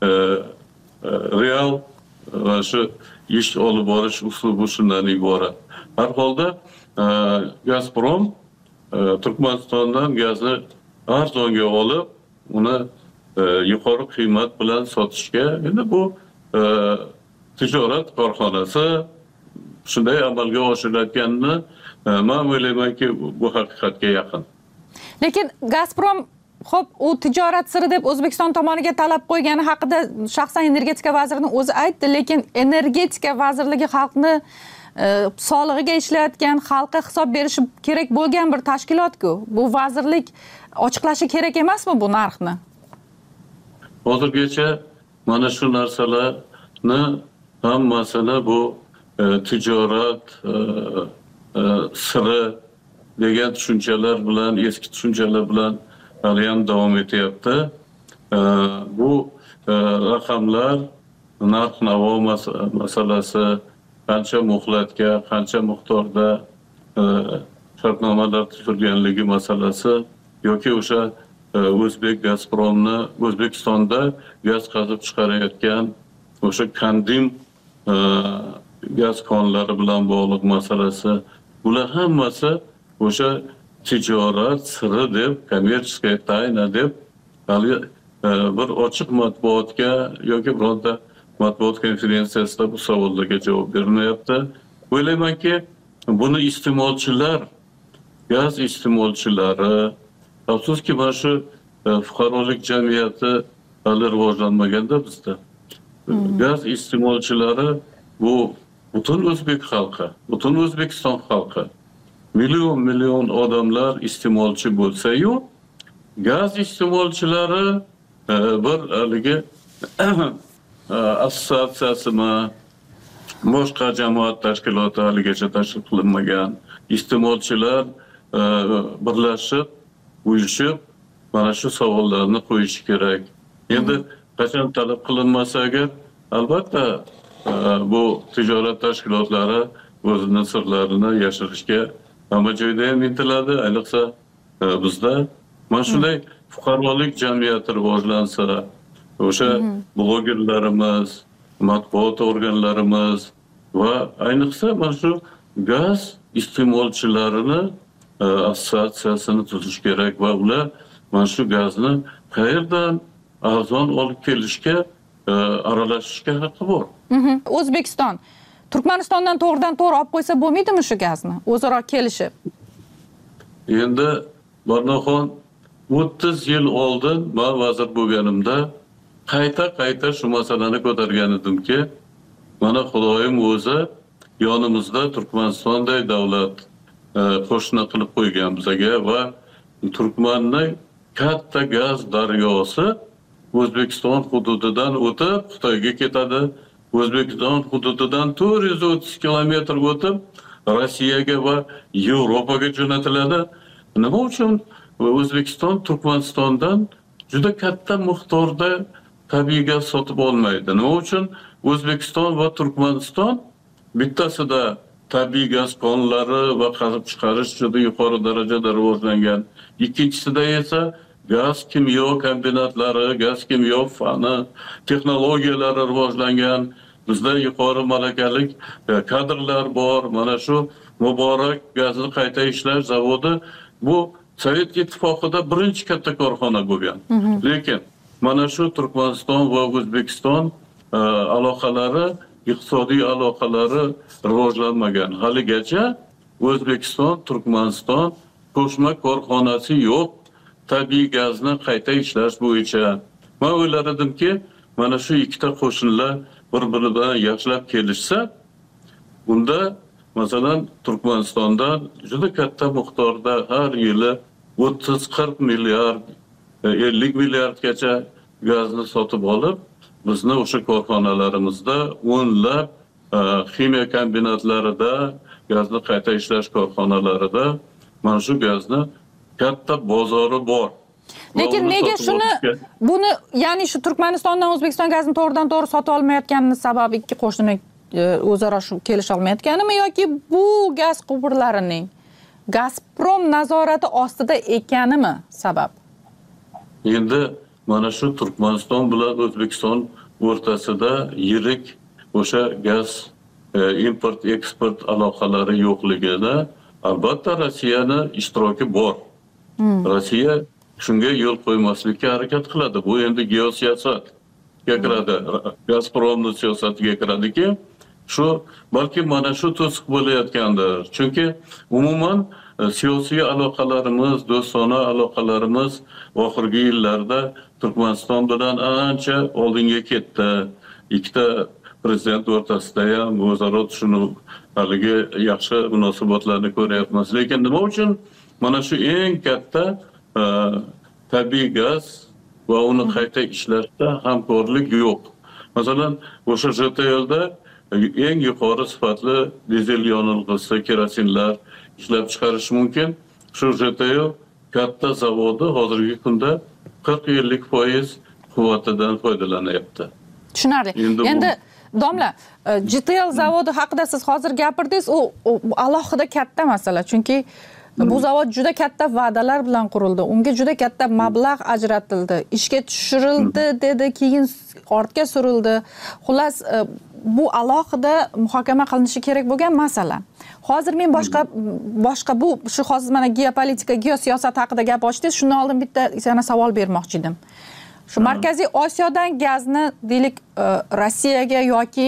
real va shu ish olib borish uslubi shundan iborat. Har holda Gazprom Turkmanistondan gazni arzonga olib, uni yuqori qiymat bilan sotishga, endi bu tijorat korxonasi shunday amalga oshirayotganini men o'ylaymanki bu haqiqatga yaqin. Lekin Gazprom xo'p, u tijorat siri deb O'zbekiston tomoniga talab qo'ygani haqida shaxsan energetika vazirining o'zi aytdi, lekin energetika vazirligi xalqni solig'iga ishlayotgan, xalqqa hisob berishi kerak bo'lgan bir tashkilot-ku. Bu vazirlik ochiqlashi kerak emasmi bu narxni? Hozirgacha mana shu narsalarni hammasini bu tijorat siri degan tushunchalar bilan, eski tushunchalar bilan hali ham davom etyapti. Bu raqamlar, narx-navo masalasi, qancha muhlatga, qancha miqdorda shartnomalar tuzilganligi masalasi yoki o'sha O'zbek Gazpromni O'zbekistonda gaz qazib chiqarayotgan o'sha Kandim gaz konlari bilan bog'liq masalasi, bular hammasi o'sha tijorat siri deb, kommersiya tayna deb hali bir ochiq matbuotga yoki bironta matbuot konferensiyasida bu savollarga javob berilmayapti. O'ylaymanki, buni iste'molchilar, gaz iste'molchilari, afsuski mana shu fuqarolik jamiyati hali rivojlanmaganda bizda. Gaz iste'molchilari bu butun o'zbek xalqi, butun O'zbekiston xalqi. Million odamlar iste'molchi bo'lsa-yu, gaz iste'molchilari bir haligi assotsiatsiyasimi, boshqa jamoat tashkiloti haligacha tashkil qilinmagan. Iste'molchilar birlashib, uyushib, mana shu savollarni qo'yishi kerak. Endi qachon talab qilinmasa agar, albatta bu tijorat tashkilotlari o'zining sirlarini yashirishga hamma joyda ham intiladi, ayniqsa bizda. Mana shunday fuqarolik jamiyati rivojlansa, o'sha blogerlarimiz, matbuot organlarimiz va ayniqsa mana shu gaz iste'molchilarini assotsiatsiyasini tuzish kerak va ular mana shu gazni qayerdan arzon olib kelishga aralashishga haqqi bor. O'zbekiston Turkmanistondan to'g'ridan-to'g'ri olib qo'ysa bo'lmaydimi shu gazni? O'zaro kelishib. Endi Barnoxon 30 yil oldin men vazir bo'lganimda qayta shu masalani ko'targan edimki, mana Xudoyim o'zi yonimizda Turkmanistonday davlat qo'shni qilib qo'ygan bizga va Turkmanning katta gaz daryosi O'zbekiston hududidan o'tib Xitoyga ketadi. O'zbekiston hududidan 430 kilometr o'tib Rossiyaga va Yevropaga jo'natiladi. Nima uchun O'zbekiston Turkmanistondan juda katta miqdorda tabiiy gaz sotib olmaydi? Nima uchun O'zbekiston va Turkmaniston bittasida tabiiy gaz konlari va qazib chiqarish juda yuqori darajada rivojlangan, ikkinchisida esa gaz kimyo kombinatlari, gaz kimyo fani, texnologiyalari rivojlangan, bizda yuqori malakali kadrlar bor. Mana shu Muborak gazni qayta ishlash zavodi bu Sovet ittifoqida birinchi katta korxona bo'lgan. Lekin mana shu Turkmaniston va O'zbekiston aloqalari, iqtisodiy aloqalari rivojlanmagan. Haligacha O'zbekiston, Turkmaniston qo'shma korxonasi yo'q tabiiy gazni qayta ishlash bo'yicha. Men o'ylar edimki, mana shu ikkita qo'shinlar bir-biri bilan yaxshilab kelishsa, unda masalan Turkmanistondan juda katta miqdorda har yili 30-40 milliard, 50 milliardgacha gazni sotib olib, bizni o'sha korxonalarimizda o'nlab ximiya kombinatlarida, gazni qayta ishlash korxonalarida mana shu gazni katta bozori bor. Lekin nega buni, ya'ni shu Turkmanistondan O'zbekiston gazini to'g'ridan-to'g'ri sotib olmayotganini sababi ikki qo'shni o'zaro kelisha olmayotganimi yoki bu gaz quvurlarining Gazprom nazorati ostida ekanimi sabab? Endi mana shu Turkmaniston bilan O'zbekiston o'rtasida yirik o'sha gaz import eksport aloqalari yo'qligida albatta Rossiyaning ishtiroki bor. Rossiya shunga yo'l qo'ymaslikka harakat qiladi. Bu endi geosiyosatga kiradi. Gazpromning siyosatiga kiradiki, Shu balki mana shu to'siq bo'layotgandir. Chunki umuman siyosiy aloqalarimiz, do'stona aloqalarimiz oxirgi yillarda Turkmaniston bilan ancha oldinga ketdi. Ikkita prezident o'rtasida ham o'zaro tushunib, haligi yaxshi munosabatlarni ko'ryapmiz. Lekin nima uchun mana shu eng katta tabiiy gaz va uni qayta ishlashda hamkorlik yo'q. Masalan, o'sha JTLda eng yuqori sifatli dizel yonilg'isi, kerosinlar ishlab chiqarish mumkin. Shu JTL katta zavodi hozirgi kunda 40-50% quvvatidan foydalanyapti. Tushunarli. Endi domla, JTL zavodi haqida siz hozir gapirdingiz, u alohida katta masala, chunki bu zavod juda katta va'dalar bilan qurildi. Unga juda katta mablag' ajratildi. Ishga tushirildi dedi, keyin ortga surildi. Xullas, bu alohida muhokama qilinishi kerak bo'lgan masala. Hozir men boshqa bu shu hozir mana geopolitika, geosiyosat haqida gap ochdingiz. Shundan oldin bitta yana savol bermoqchi edim. Shu Markaziy Osiyodan gazni deylik Rossiyaga yoki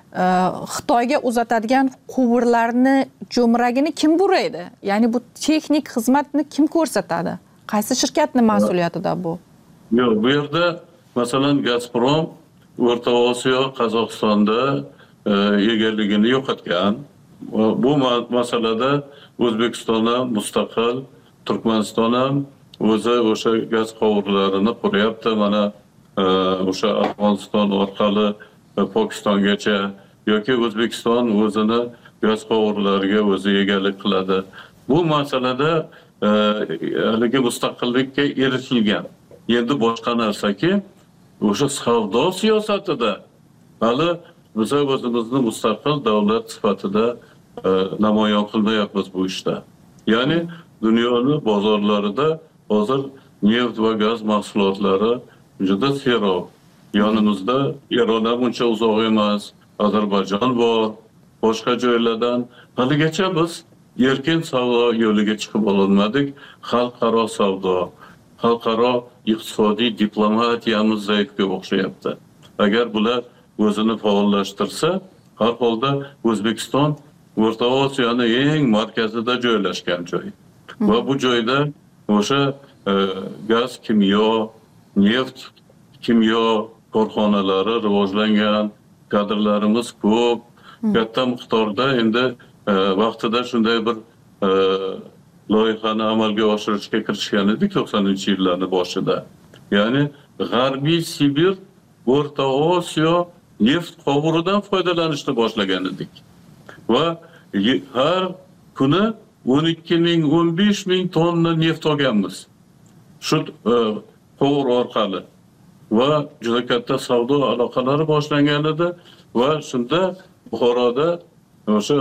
Xitoyga uzatadigan quvurlarni jo'mragini kim buraydi? Ya'ni bu texnik xizmatni kim ko'rsatadi? Qaysi shirkatning mas'uliyatida bu? Yo'q, bu yerda masalan Gazprom O'rta Osiyo, Qozog'istonda egalligini yo'qotgan. Bu masalada O'zbekiston ham mustaqil, Turkmaniston ham o'zi o'sha gaz quvurlarini quryapti. Mana o'sha Afg'oniston orqali Pokistongacha yoki O'zbekiston o'zini gaz quvurlariga o'zi egalik qiladi. Bu masalada haligi mustaqillikka erishilgan. Endi boshqa narsaki, o'sha savdo siyosatida hali biz o'zimizni mustaqil davlat sifatida namoyon qilmayapmiz bu ishda. Ya'ni dunyoning bozorlarida hozir neft va gaz mahsulotlari juda serob. Yonimizda Eron ham uncha uzoq emas, Ozarbayjon bor, boshqa joylardan haligacha biz erkin savdo yo'liga chiqib olmadik. Xalqaro savdo, xalqaro iqtisodiy diplomatiyamiz zaifga o'xshayapti. Agar bular o'zini faollashtirsa, har holda O'zbekiston O'rta Osiyoning eng markazida joylashgan joy. Va bu joyda o'sha gaz, kimyo, neft, kimyo korxonalari rivojlangan, kadrlarimiz ko'p, katta miqdorda endi vaqtida shunday bir loyihani amalga oshirishga kirishgan edik 90-yillarning boshida. Ya'ni G'arbiy Sibir, O'rta Osiyo neft qovuridan foydalanishni boshlagan edik. Va har kuni 12,000-15,000 tonna neft olganmiz. Shu qovur orqali. Va juda katta savdo aloqalari boshlangan edi va shunda Buxoroda o'sha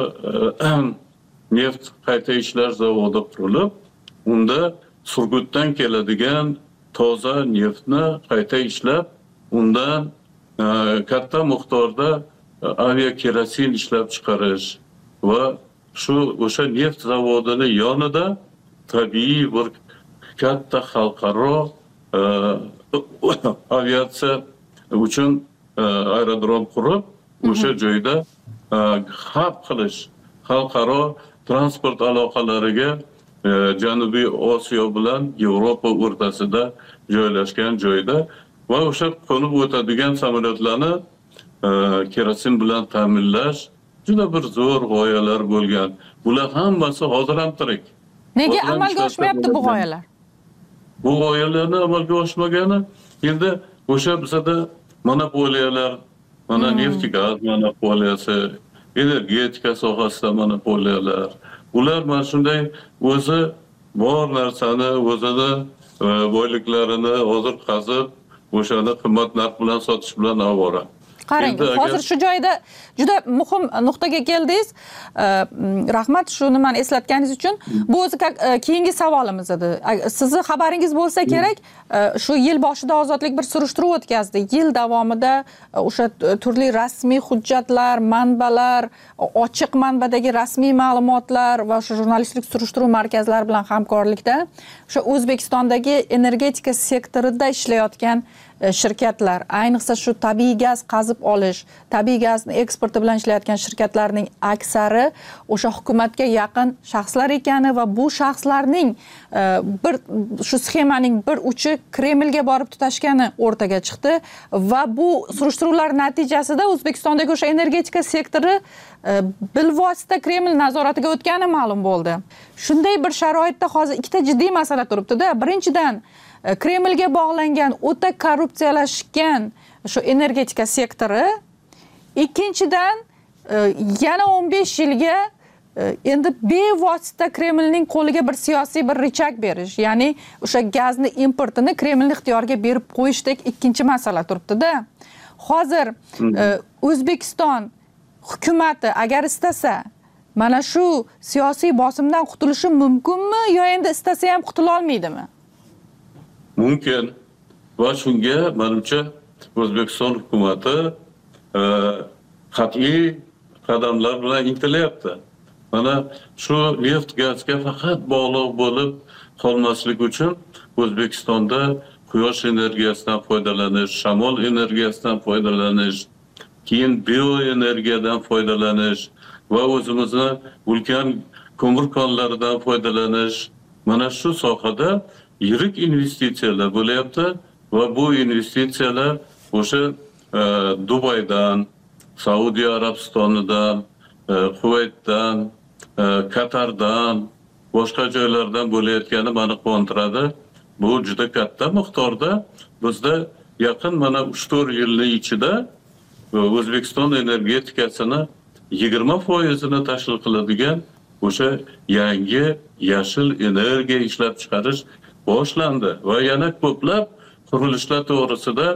neft qayta ishlash zavodi qurilib, unda Surgutdan keladigan toza neftni qayta ishlab, undan katta miqdorda aviakerosin ishlab chiqarish va shu o'sha neft zavodining yonida tabiiy bir katta xalqaro aviatsiya uchun aerodrom qurib, o'sha joyda hab qilish, xalqaro transport aloqalariga Janubiy Osiyo bilan Yevropa o'rtasida joylashgan joyda va o'sha qo'nib o'tadigan samolyotlarni kerosin bilan ta'minlash juda bir zo'r g'oyalar bo'lgan. Bular hammasi hozir ham tirik. Nega amalga oshmayapti bu g'oyalar? Bu g'oyalarni amalga oshmagani endi o'sha bizada monopoliyalar, mana neft gaz monopoliyasi, energetika sohasida monopoliyalar. Ular mana shunday o'zi bor narsani, o'zini boyliklarini hozir qazib, o'shani qimmat narx bilan sotish bilan avvora. Qarang, hozir shu joyda juda muhim nuqtaga keldingiz. Rahmat shu nimani eslatganingiz uchun. Bu o'zi keyingi savolimiz edi. Sizni xabaringiz bo'lsa kerak, shu yil boshida Ozodlik bir surishtiruv o'tkazdi. Yil davomida o'sha turli rasmiy hujjatlar, manbalar, ochiq manbadagi rasmiy ma'lumotlar va o'sha jurnalistlik surishtiruv markazlari bilan hamkorlikda o'sha O'zbekistondagi energetika sektorida ishlayotgan shirkatlar, ayniqsa shu tabiiy gaz qazib olish, tabiiy gazni eksporti bilan ishlayotgan shirkatlarning aksari o'sha hukumatga yaqin shaxslar ekani va bu shaxslarning bir shu sxemaning bir uchi Kremlga borib tutashgani o'rtaga chiqdi va bu surishtiruvlar natijasida O'zbekistondagi o'sha energetika sektori bilvosita Kreml nazoratiga o'tgani ma'lum bo'ldi. Shunday bir sharoitda hozir ikkita jiddiy masala turibdi-da. Birinchidan Kremlga bog'langan o'ta korrupsiyalashgan shu energetika sektori, ikkinchidan yana 15 yilga endi bevosita Kremlning qo'liga bir siyosiy bir richak berish, ya'ni o'sha gazni importini Kremlning ixtiyoriga berib qo'yishdek ikkinchi masala turibdi-da. Hozir O'zbekiston hukumati agar istasa mana shu siyosiy bosimdan qutulishi mumkinmi yo endi istasa ham qutula olmaydimi? Mumkin. Va shunga menimcha O'zbekiston hukumati qat'iy qadamlar bilan intilyapti. Mana shu neft gazga faqat bog'liq bo'lib qolmaslik uchun O'zbekistonda quyosh energiyasidan foydalanish, shamol energiyasidan foydalanish, keyin bioenergiyadan foydalanish va o'zimizni ulkan ko'mir konlaridan foydalanish. Mana shu sohada yirik investitsiyalar bo'lyapti va bu investitsiyalar o'sha Dubaydan, Saudiya Arabistonidan, Kuvaytdan, Qatardan, boshqa joylardan bo'layotgani meni quvontiradi. Bu juda katta miqdorda bizda yaqin mana 3-4 yilning ichida O'zbekiston energetikasini 20%ni tashkil qiladigan o'sha yangi yashil energiya ishlab chiqarish boshlandi va yana ko'plab qurilishlar to'g'risida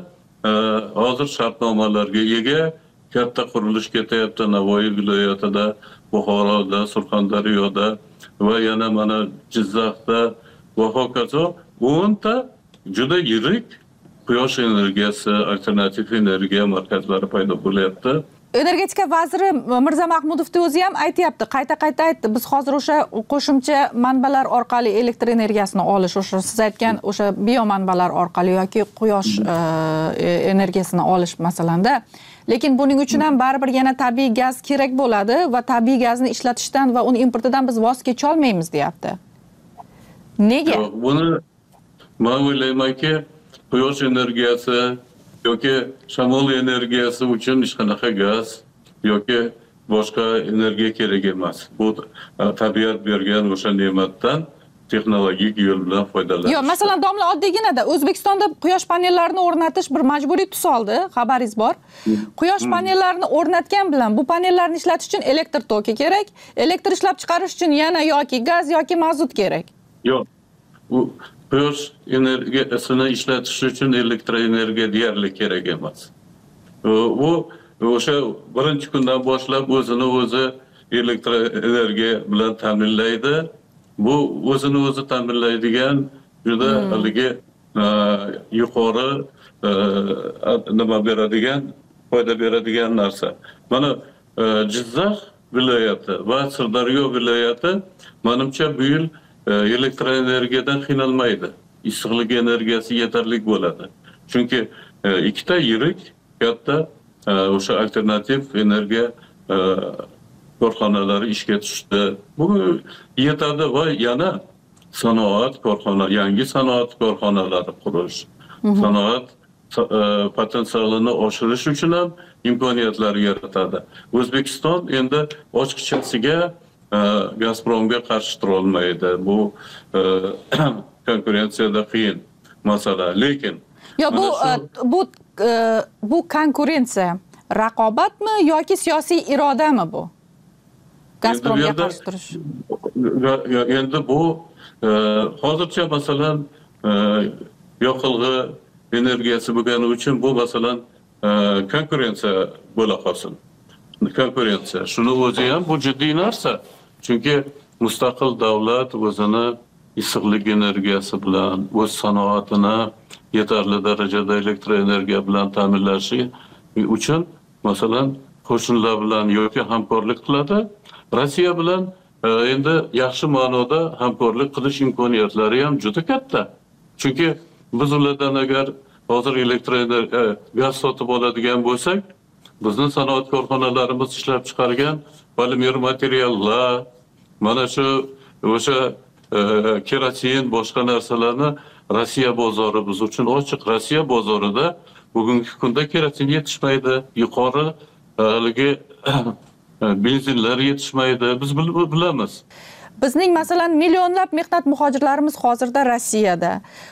hozir shartnomalarga ega katta qurilish ketyapti Navoiy viloyatida, Buxoroda, Surxondaryoda va yana mana Jizzaxda va hokazo 10 ta juda yirik quyosh energiyasi, alternativ energiya markazlari paydo bo'lyapti. Energetika vaziri Mirza Mahmudovning o'zi ham aytayapti, qayta aytdi. Biz hozir o'sha qo'shimcha manbalar orqali elektr energiyasini olish, o'sha siz aytgan o'sha bio manbalar orqali yoki quyosh energiyasini olish masalanda. Lekin buning uchun ham baribir yana tabiiy gaz kerak bo'ladi va tabiiy gazni ishlatishdan va uni importidan biz voz kecha olmaymiz, deyapti. Nega? Buni men o'ylaymanki, quyosh energiyasi yoki shamol energiyasi uchun hech qanaqa gaz yoki boshqa energiya kerak emas. Bu tabiat bergan o'sha ne'matdan texnologik yo'l bilan foydalanish. Yo'q, masalan, domla oddiyginada O'zbekistonda quyosh panellarini o'rnatish bir majburiy tus oldi, xabaringiz bor. Quyosh panellarini o'rnatgan bilan bu panellarni ishlatish uchun elektr toki kerak, elektr ishlab chiqarish uchun yana yoki gaz yoki mazut kerak. Yo'q. Bu quyosh energiyasini ishlatish uchun elektr energiya deyarli kerak emas. U o'sha birinchi kundan boshlab o'zini o'zi elektr energiya bilan ta'minlaydi. Bu o'zini o'zi ta'minlaydigan juda haligi yuqori nima beradigan, foyda beradigan narsa. Mana Jizzax viloyati va Sirdaryo viloyati menimcha bu yil elektr energiyadan qiynalmaydi. Issiqlik energiyasi yetarli bo'ladi. Chunki ikkita yirik katta o'sha alternativ energiya korxonalari ishga tushdi. Bu yetadi va yana sanoat korxonalari, yangi sanoat korxonalari qurish, sanoat potensialini oshirish uchun ham imkoniyatlar yaratadi. O'zbekiston endi ochiqchasiga Gazpromga qarshi tura olmaydi. Bu konkurensiyada qiyin masala. Lekin bu konkurensiya raqobatmi yoki siyosiy irodami bu? Gazpromga qarshi turish. Endi bu hozircha masalan yoqilg'i energiyasi bo'lgani uchun bu masalan konkurensiya bo'la qolsin. Konkurensiya. Shuni o'zi ham bu jiddiy narsa. Chunki mustaqil davlat o'zini issiqlik energiyasi bilan o'z sanoatini yetarli darajada elektr energiya bilan ta'minlashi uchun masalan qo'shnilar bilan yoki hamkorlik qiladi. Rossiya bilan endi yaxshi ma'noda hamkorlik qilish imkoniyatlari ham juda katta. Chunki biz ulardan agar hozir gaz sotib oladigan bo'lsak, bizni sanoat korxonalarimiz ishlab chiqargan polimer materiallar, mana shu o'sha kerosin, boshqa narsalarni Rossiya bozori biz uchun ochiq. Rossiya bozorida bugungi kunda kerosin yetishmaydi, yuqori haligi benzinlar yetishmaydi. Biz bilamiz. Bizning masalan millionlab mehnat muhojirlarimiz hozirda Rossiyada.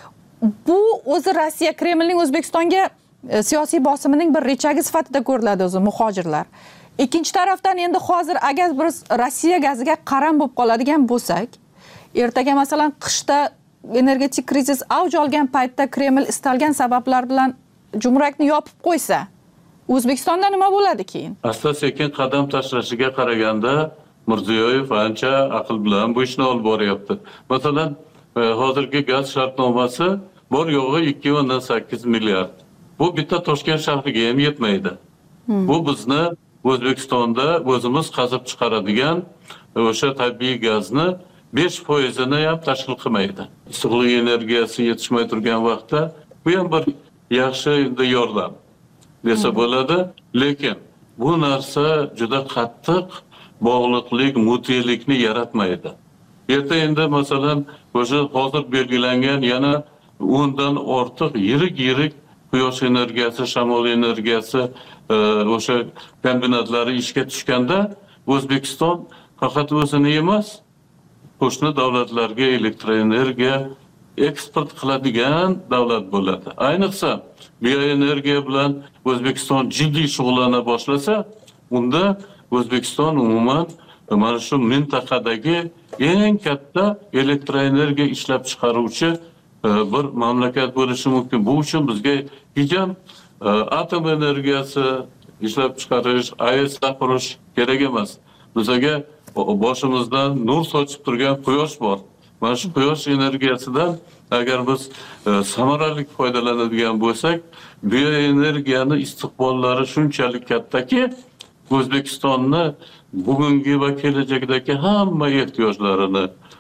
Bu o'zi Rossiya Kremlning O'zbekistonga siyosiy bosimining bir rechagi sifatida ko'riladi o'zi muhojirlar. Ikkinchi tarafdan endi hozir agar biz Rossiya gaziga qaram bo'lib qoladigan bo'lsak, ertaga masalan qishda energetik krizis avj olgan paytda Kreml istalgan sabablar bilan jumrakni yopib qo'ysa, O'zbekistonda nima bo'ladi keyin? Asta-sekin qadam tashlashiga qaraganda Mirziyoyev ancha aql bilan bu ishni olib boryapti. Masalan, hozirgi gaz shartnomasi bor yo'g'i 2.8 milliard. Bu bitta Toshkent shahriga ham yetmaydi. Bu bizni O'zbekistonda o'zimiz qazib chiqaradigan o'sha tabiiy gazni 5%ni ham tashkil qilmaydi. Issiqlik energiyasi yetishmay turgan vaqtda bu ham bir yaxshi yordam desa bo'ladi, lekin bu narsa juda qattiq bog'liqlik, mutelikni yaratmaydi. Erta endi masalan o'sha hozir belgilangan yana 10 dan ortiq yirik quyosh energiyasi, shamol energiyasi o'sha kombinatlari ishga tushganda O'zbekiston faqat o'zini emas, qo'shni davlatlarga elektroenergiya eksport qiladigan davlat bo'ladi. Ayniqsa bioenergiya bilan O'zbekiston jiddiy shug'ullana boshlasa, unda O'zbekiston umuman mana shu mintaqadagi eng katta elektroenergiya ishlab chiqaruvchi bir mamlakat bo'lishi mumkin. Bu uchun bizga hecham atom energiyasi ishlab chiqarish, AES qurish kerak emas. Bizga boshimizdan nur sochib turgan quyosh bor. Mana shu quyosh energiyasidan agar biz samarali foydalanadigan bo'lsak, bioenergiyani istiqbollari shunchalik kattaki, O'zbekistonni bugungi va kelajakdagi hamma ehtiyojlarini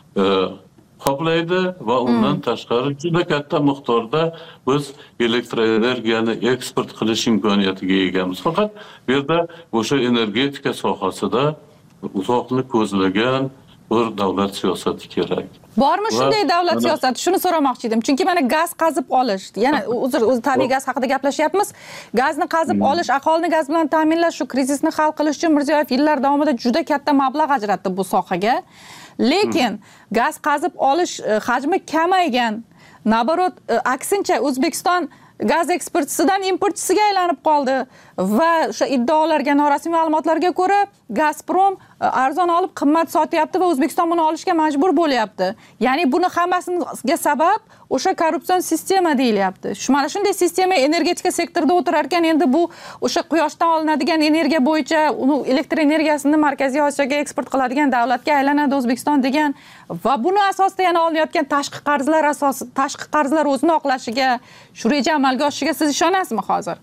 qoplaydi va undan tashqari juda katta miqdorda biz elektroenergiyani eksport qilish imkoniyatiga egamiz. Faqat bu yerda o'sha energetika sohasida uzoqni ko'zlagan bir davlat siyosati kerak. Bormi shunday davlat siyosati? Shuni so'ramoqchi edim. Chunki mana gaz qazib olish, yana o'zi tabiiy gaz haqida gaplashyapmiz. Gazni qazib olish, aholini gaz bilan ta'minlash, shu krizisni hal qilish uchun Mirziyoyev yillar davomida juda katta mablag' ajratdi bu sohaga. Lekin gaz qazib olish hajmi kamaygan. Naborot, aksincha O'zbekiston gaz eksportchisidan importchisiga aylanib qoldi va o'sha iddaolarga, norasmiy ma'lumotlarga ko'ra Gazprom arzon olib qimmat sotyapti va O'zbekiston buni olishga majbur bo'lyapti. Ya'ni buni hammasiga sabab o'sha korrupsion sistema deyilyapti. Mana shunday sistema energetika sektorida o'tirar ekan, endi bu o'sha quyoshdan olinadigan energiya bo'yicha uni elektr energiyasini Markaziy Osiyoga eksport qiladigan davlatga aylanadi O'zbekiston degan va buni asosida yana olinayotgan tashqi qarzlar o'zini oqlashiga, shu reja amalga oshishiga siz ishonasizmi hozir?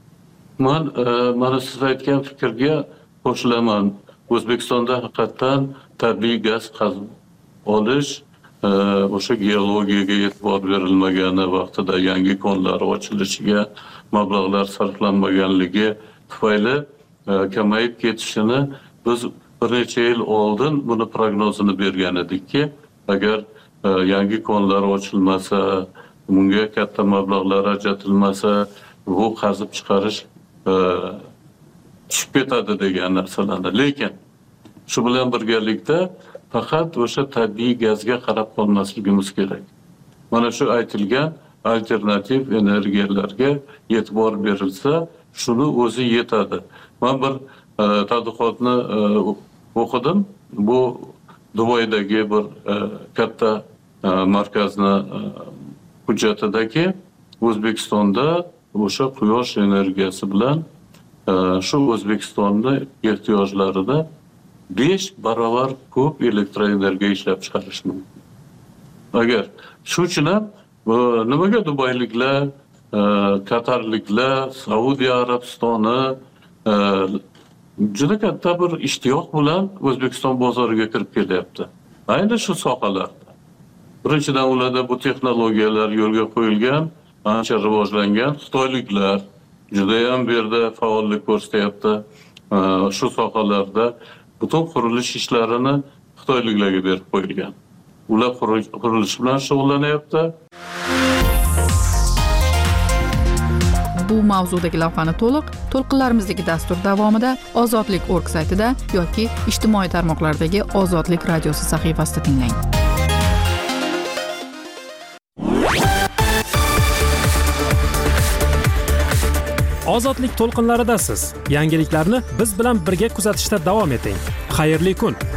Mana siz aytgan fikrga qo'shilaman. O'zbekistonda haqiqatan tabiiy gaz qazib olish, o'sha geologiyaga e'tibor berilmagani, vaqtida yangi konlar ochilishiga mablag'lar sarflanmaganligi tufayli kamayib ketishini biz bir necha yil oldin buni prognozini bergan edikki, agar yangi konlar ochilmasa, bunga katta mablag'lar ajratilmasa, bu qazib chiqarish tushib ketadi degan narsalarni. Lekin shu bilan birgalikda faqat o'sha tabiiy gazga qarab qolmasligimiz kerak. Mana shu aytilgan alternativ energiyalarga e'tibor berilsa, shuni o'zi yetadi. Men bir tadqiqotni o'qidim. Bu Dubaydagi bir katta markazni hujjatidagi O'zbekistonda o'sha quyosh energiyasi bilan shu O'zbekistonni ehtiyojlarida 5 barobar ko'p elektroenergiya ishlab chiqarish mumkin. Agar shu uchun ham nimaga dubayliklar, qatarliklar, Saudiya Arabistoni juda katta bir ishtiyoq bilan O'zbekiston bozoriga kirib kelyapti. Ayni shu sohalarda. Birinchidan ularda bu texnologiyalar yo'lga qo'yilgan, ancha rivojlangan. Xitoyliklar judayam bu yerda faollik ko'rsatyapti. Shu sohalarda butun qurilish ishlarini xitoyliklarga berib qo'yilgan. Ular qurilish bilan shug'ullanyapti. Bu mavzudagi lavhani to'lqinlarimizdagi dastur davomida Ozodlik.org saytida yoki ijtimoiy tarmoqlardagi Ozodlik radiosi sahifasida tinglang. Ozodlik to'lqinlaridasiz. Yangiliklarni biz bilan birga kuzatishda davom eting. Xayrli kun.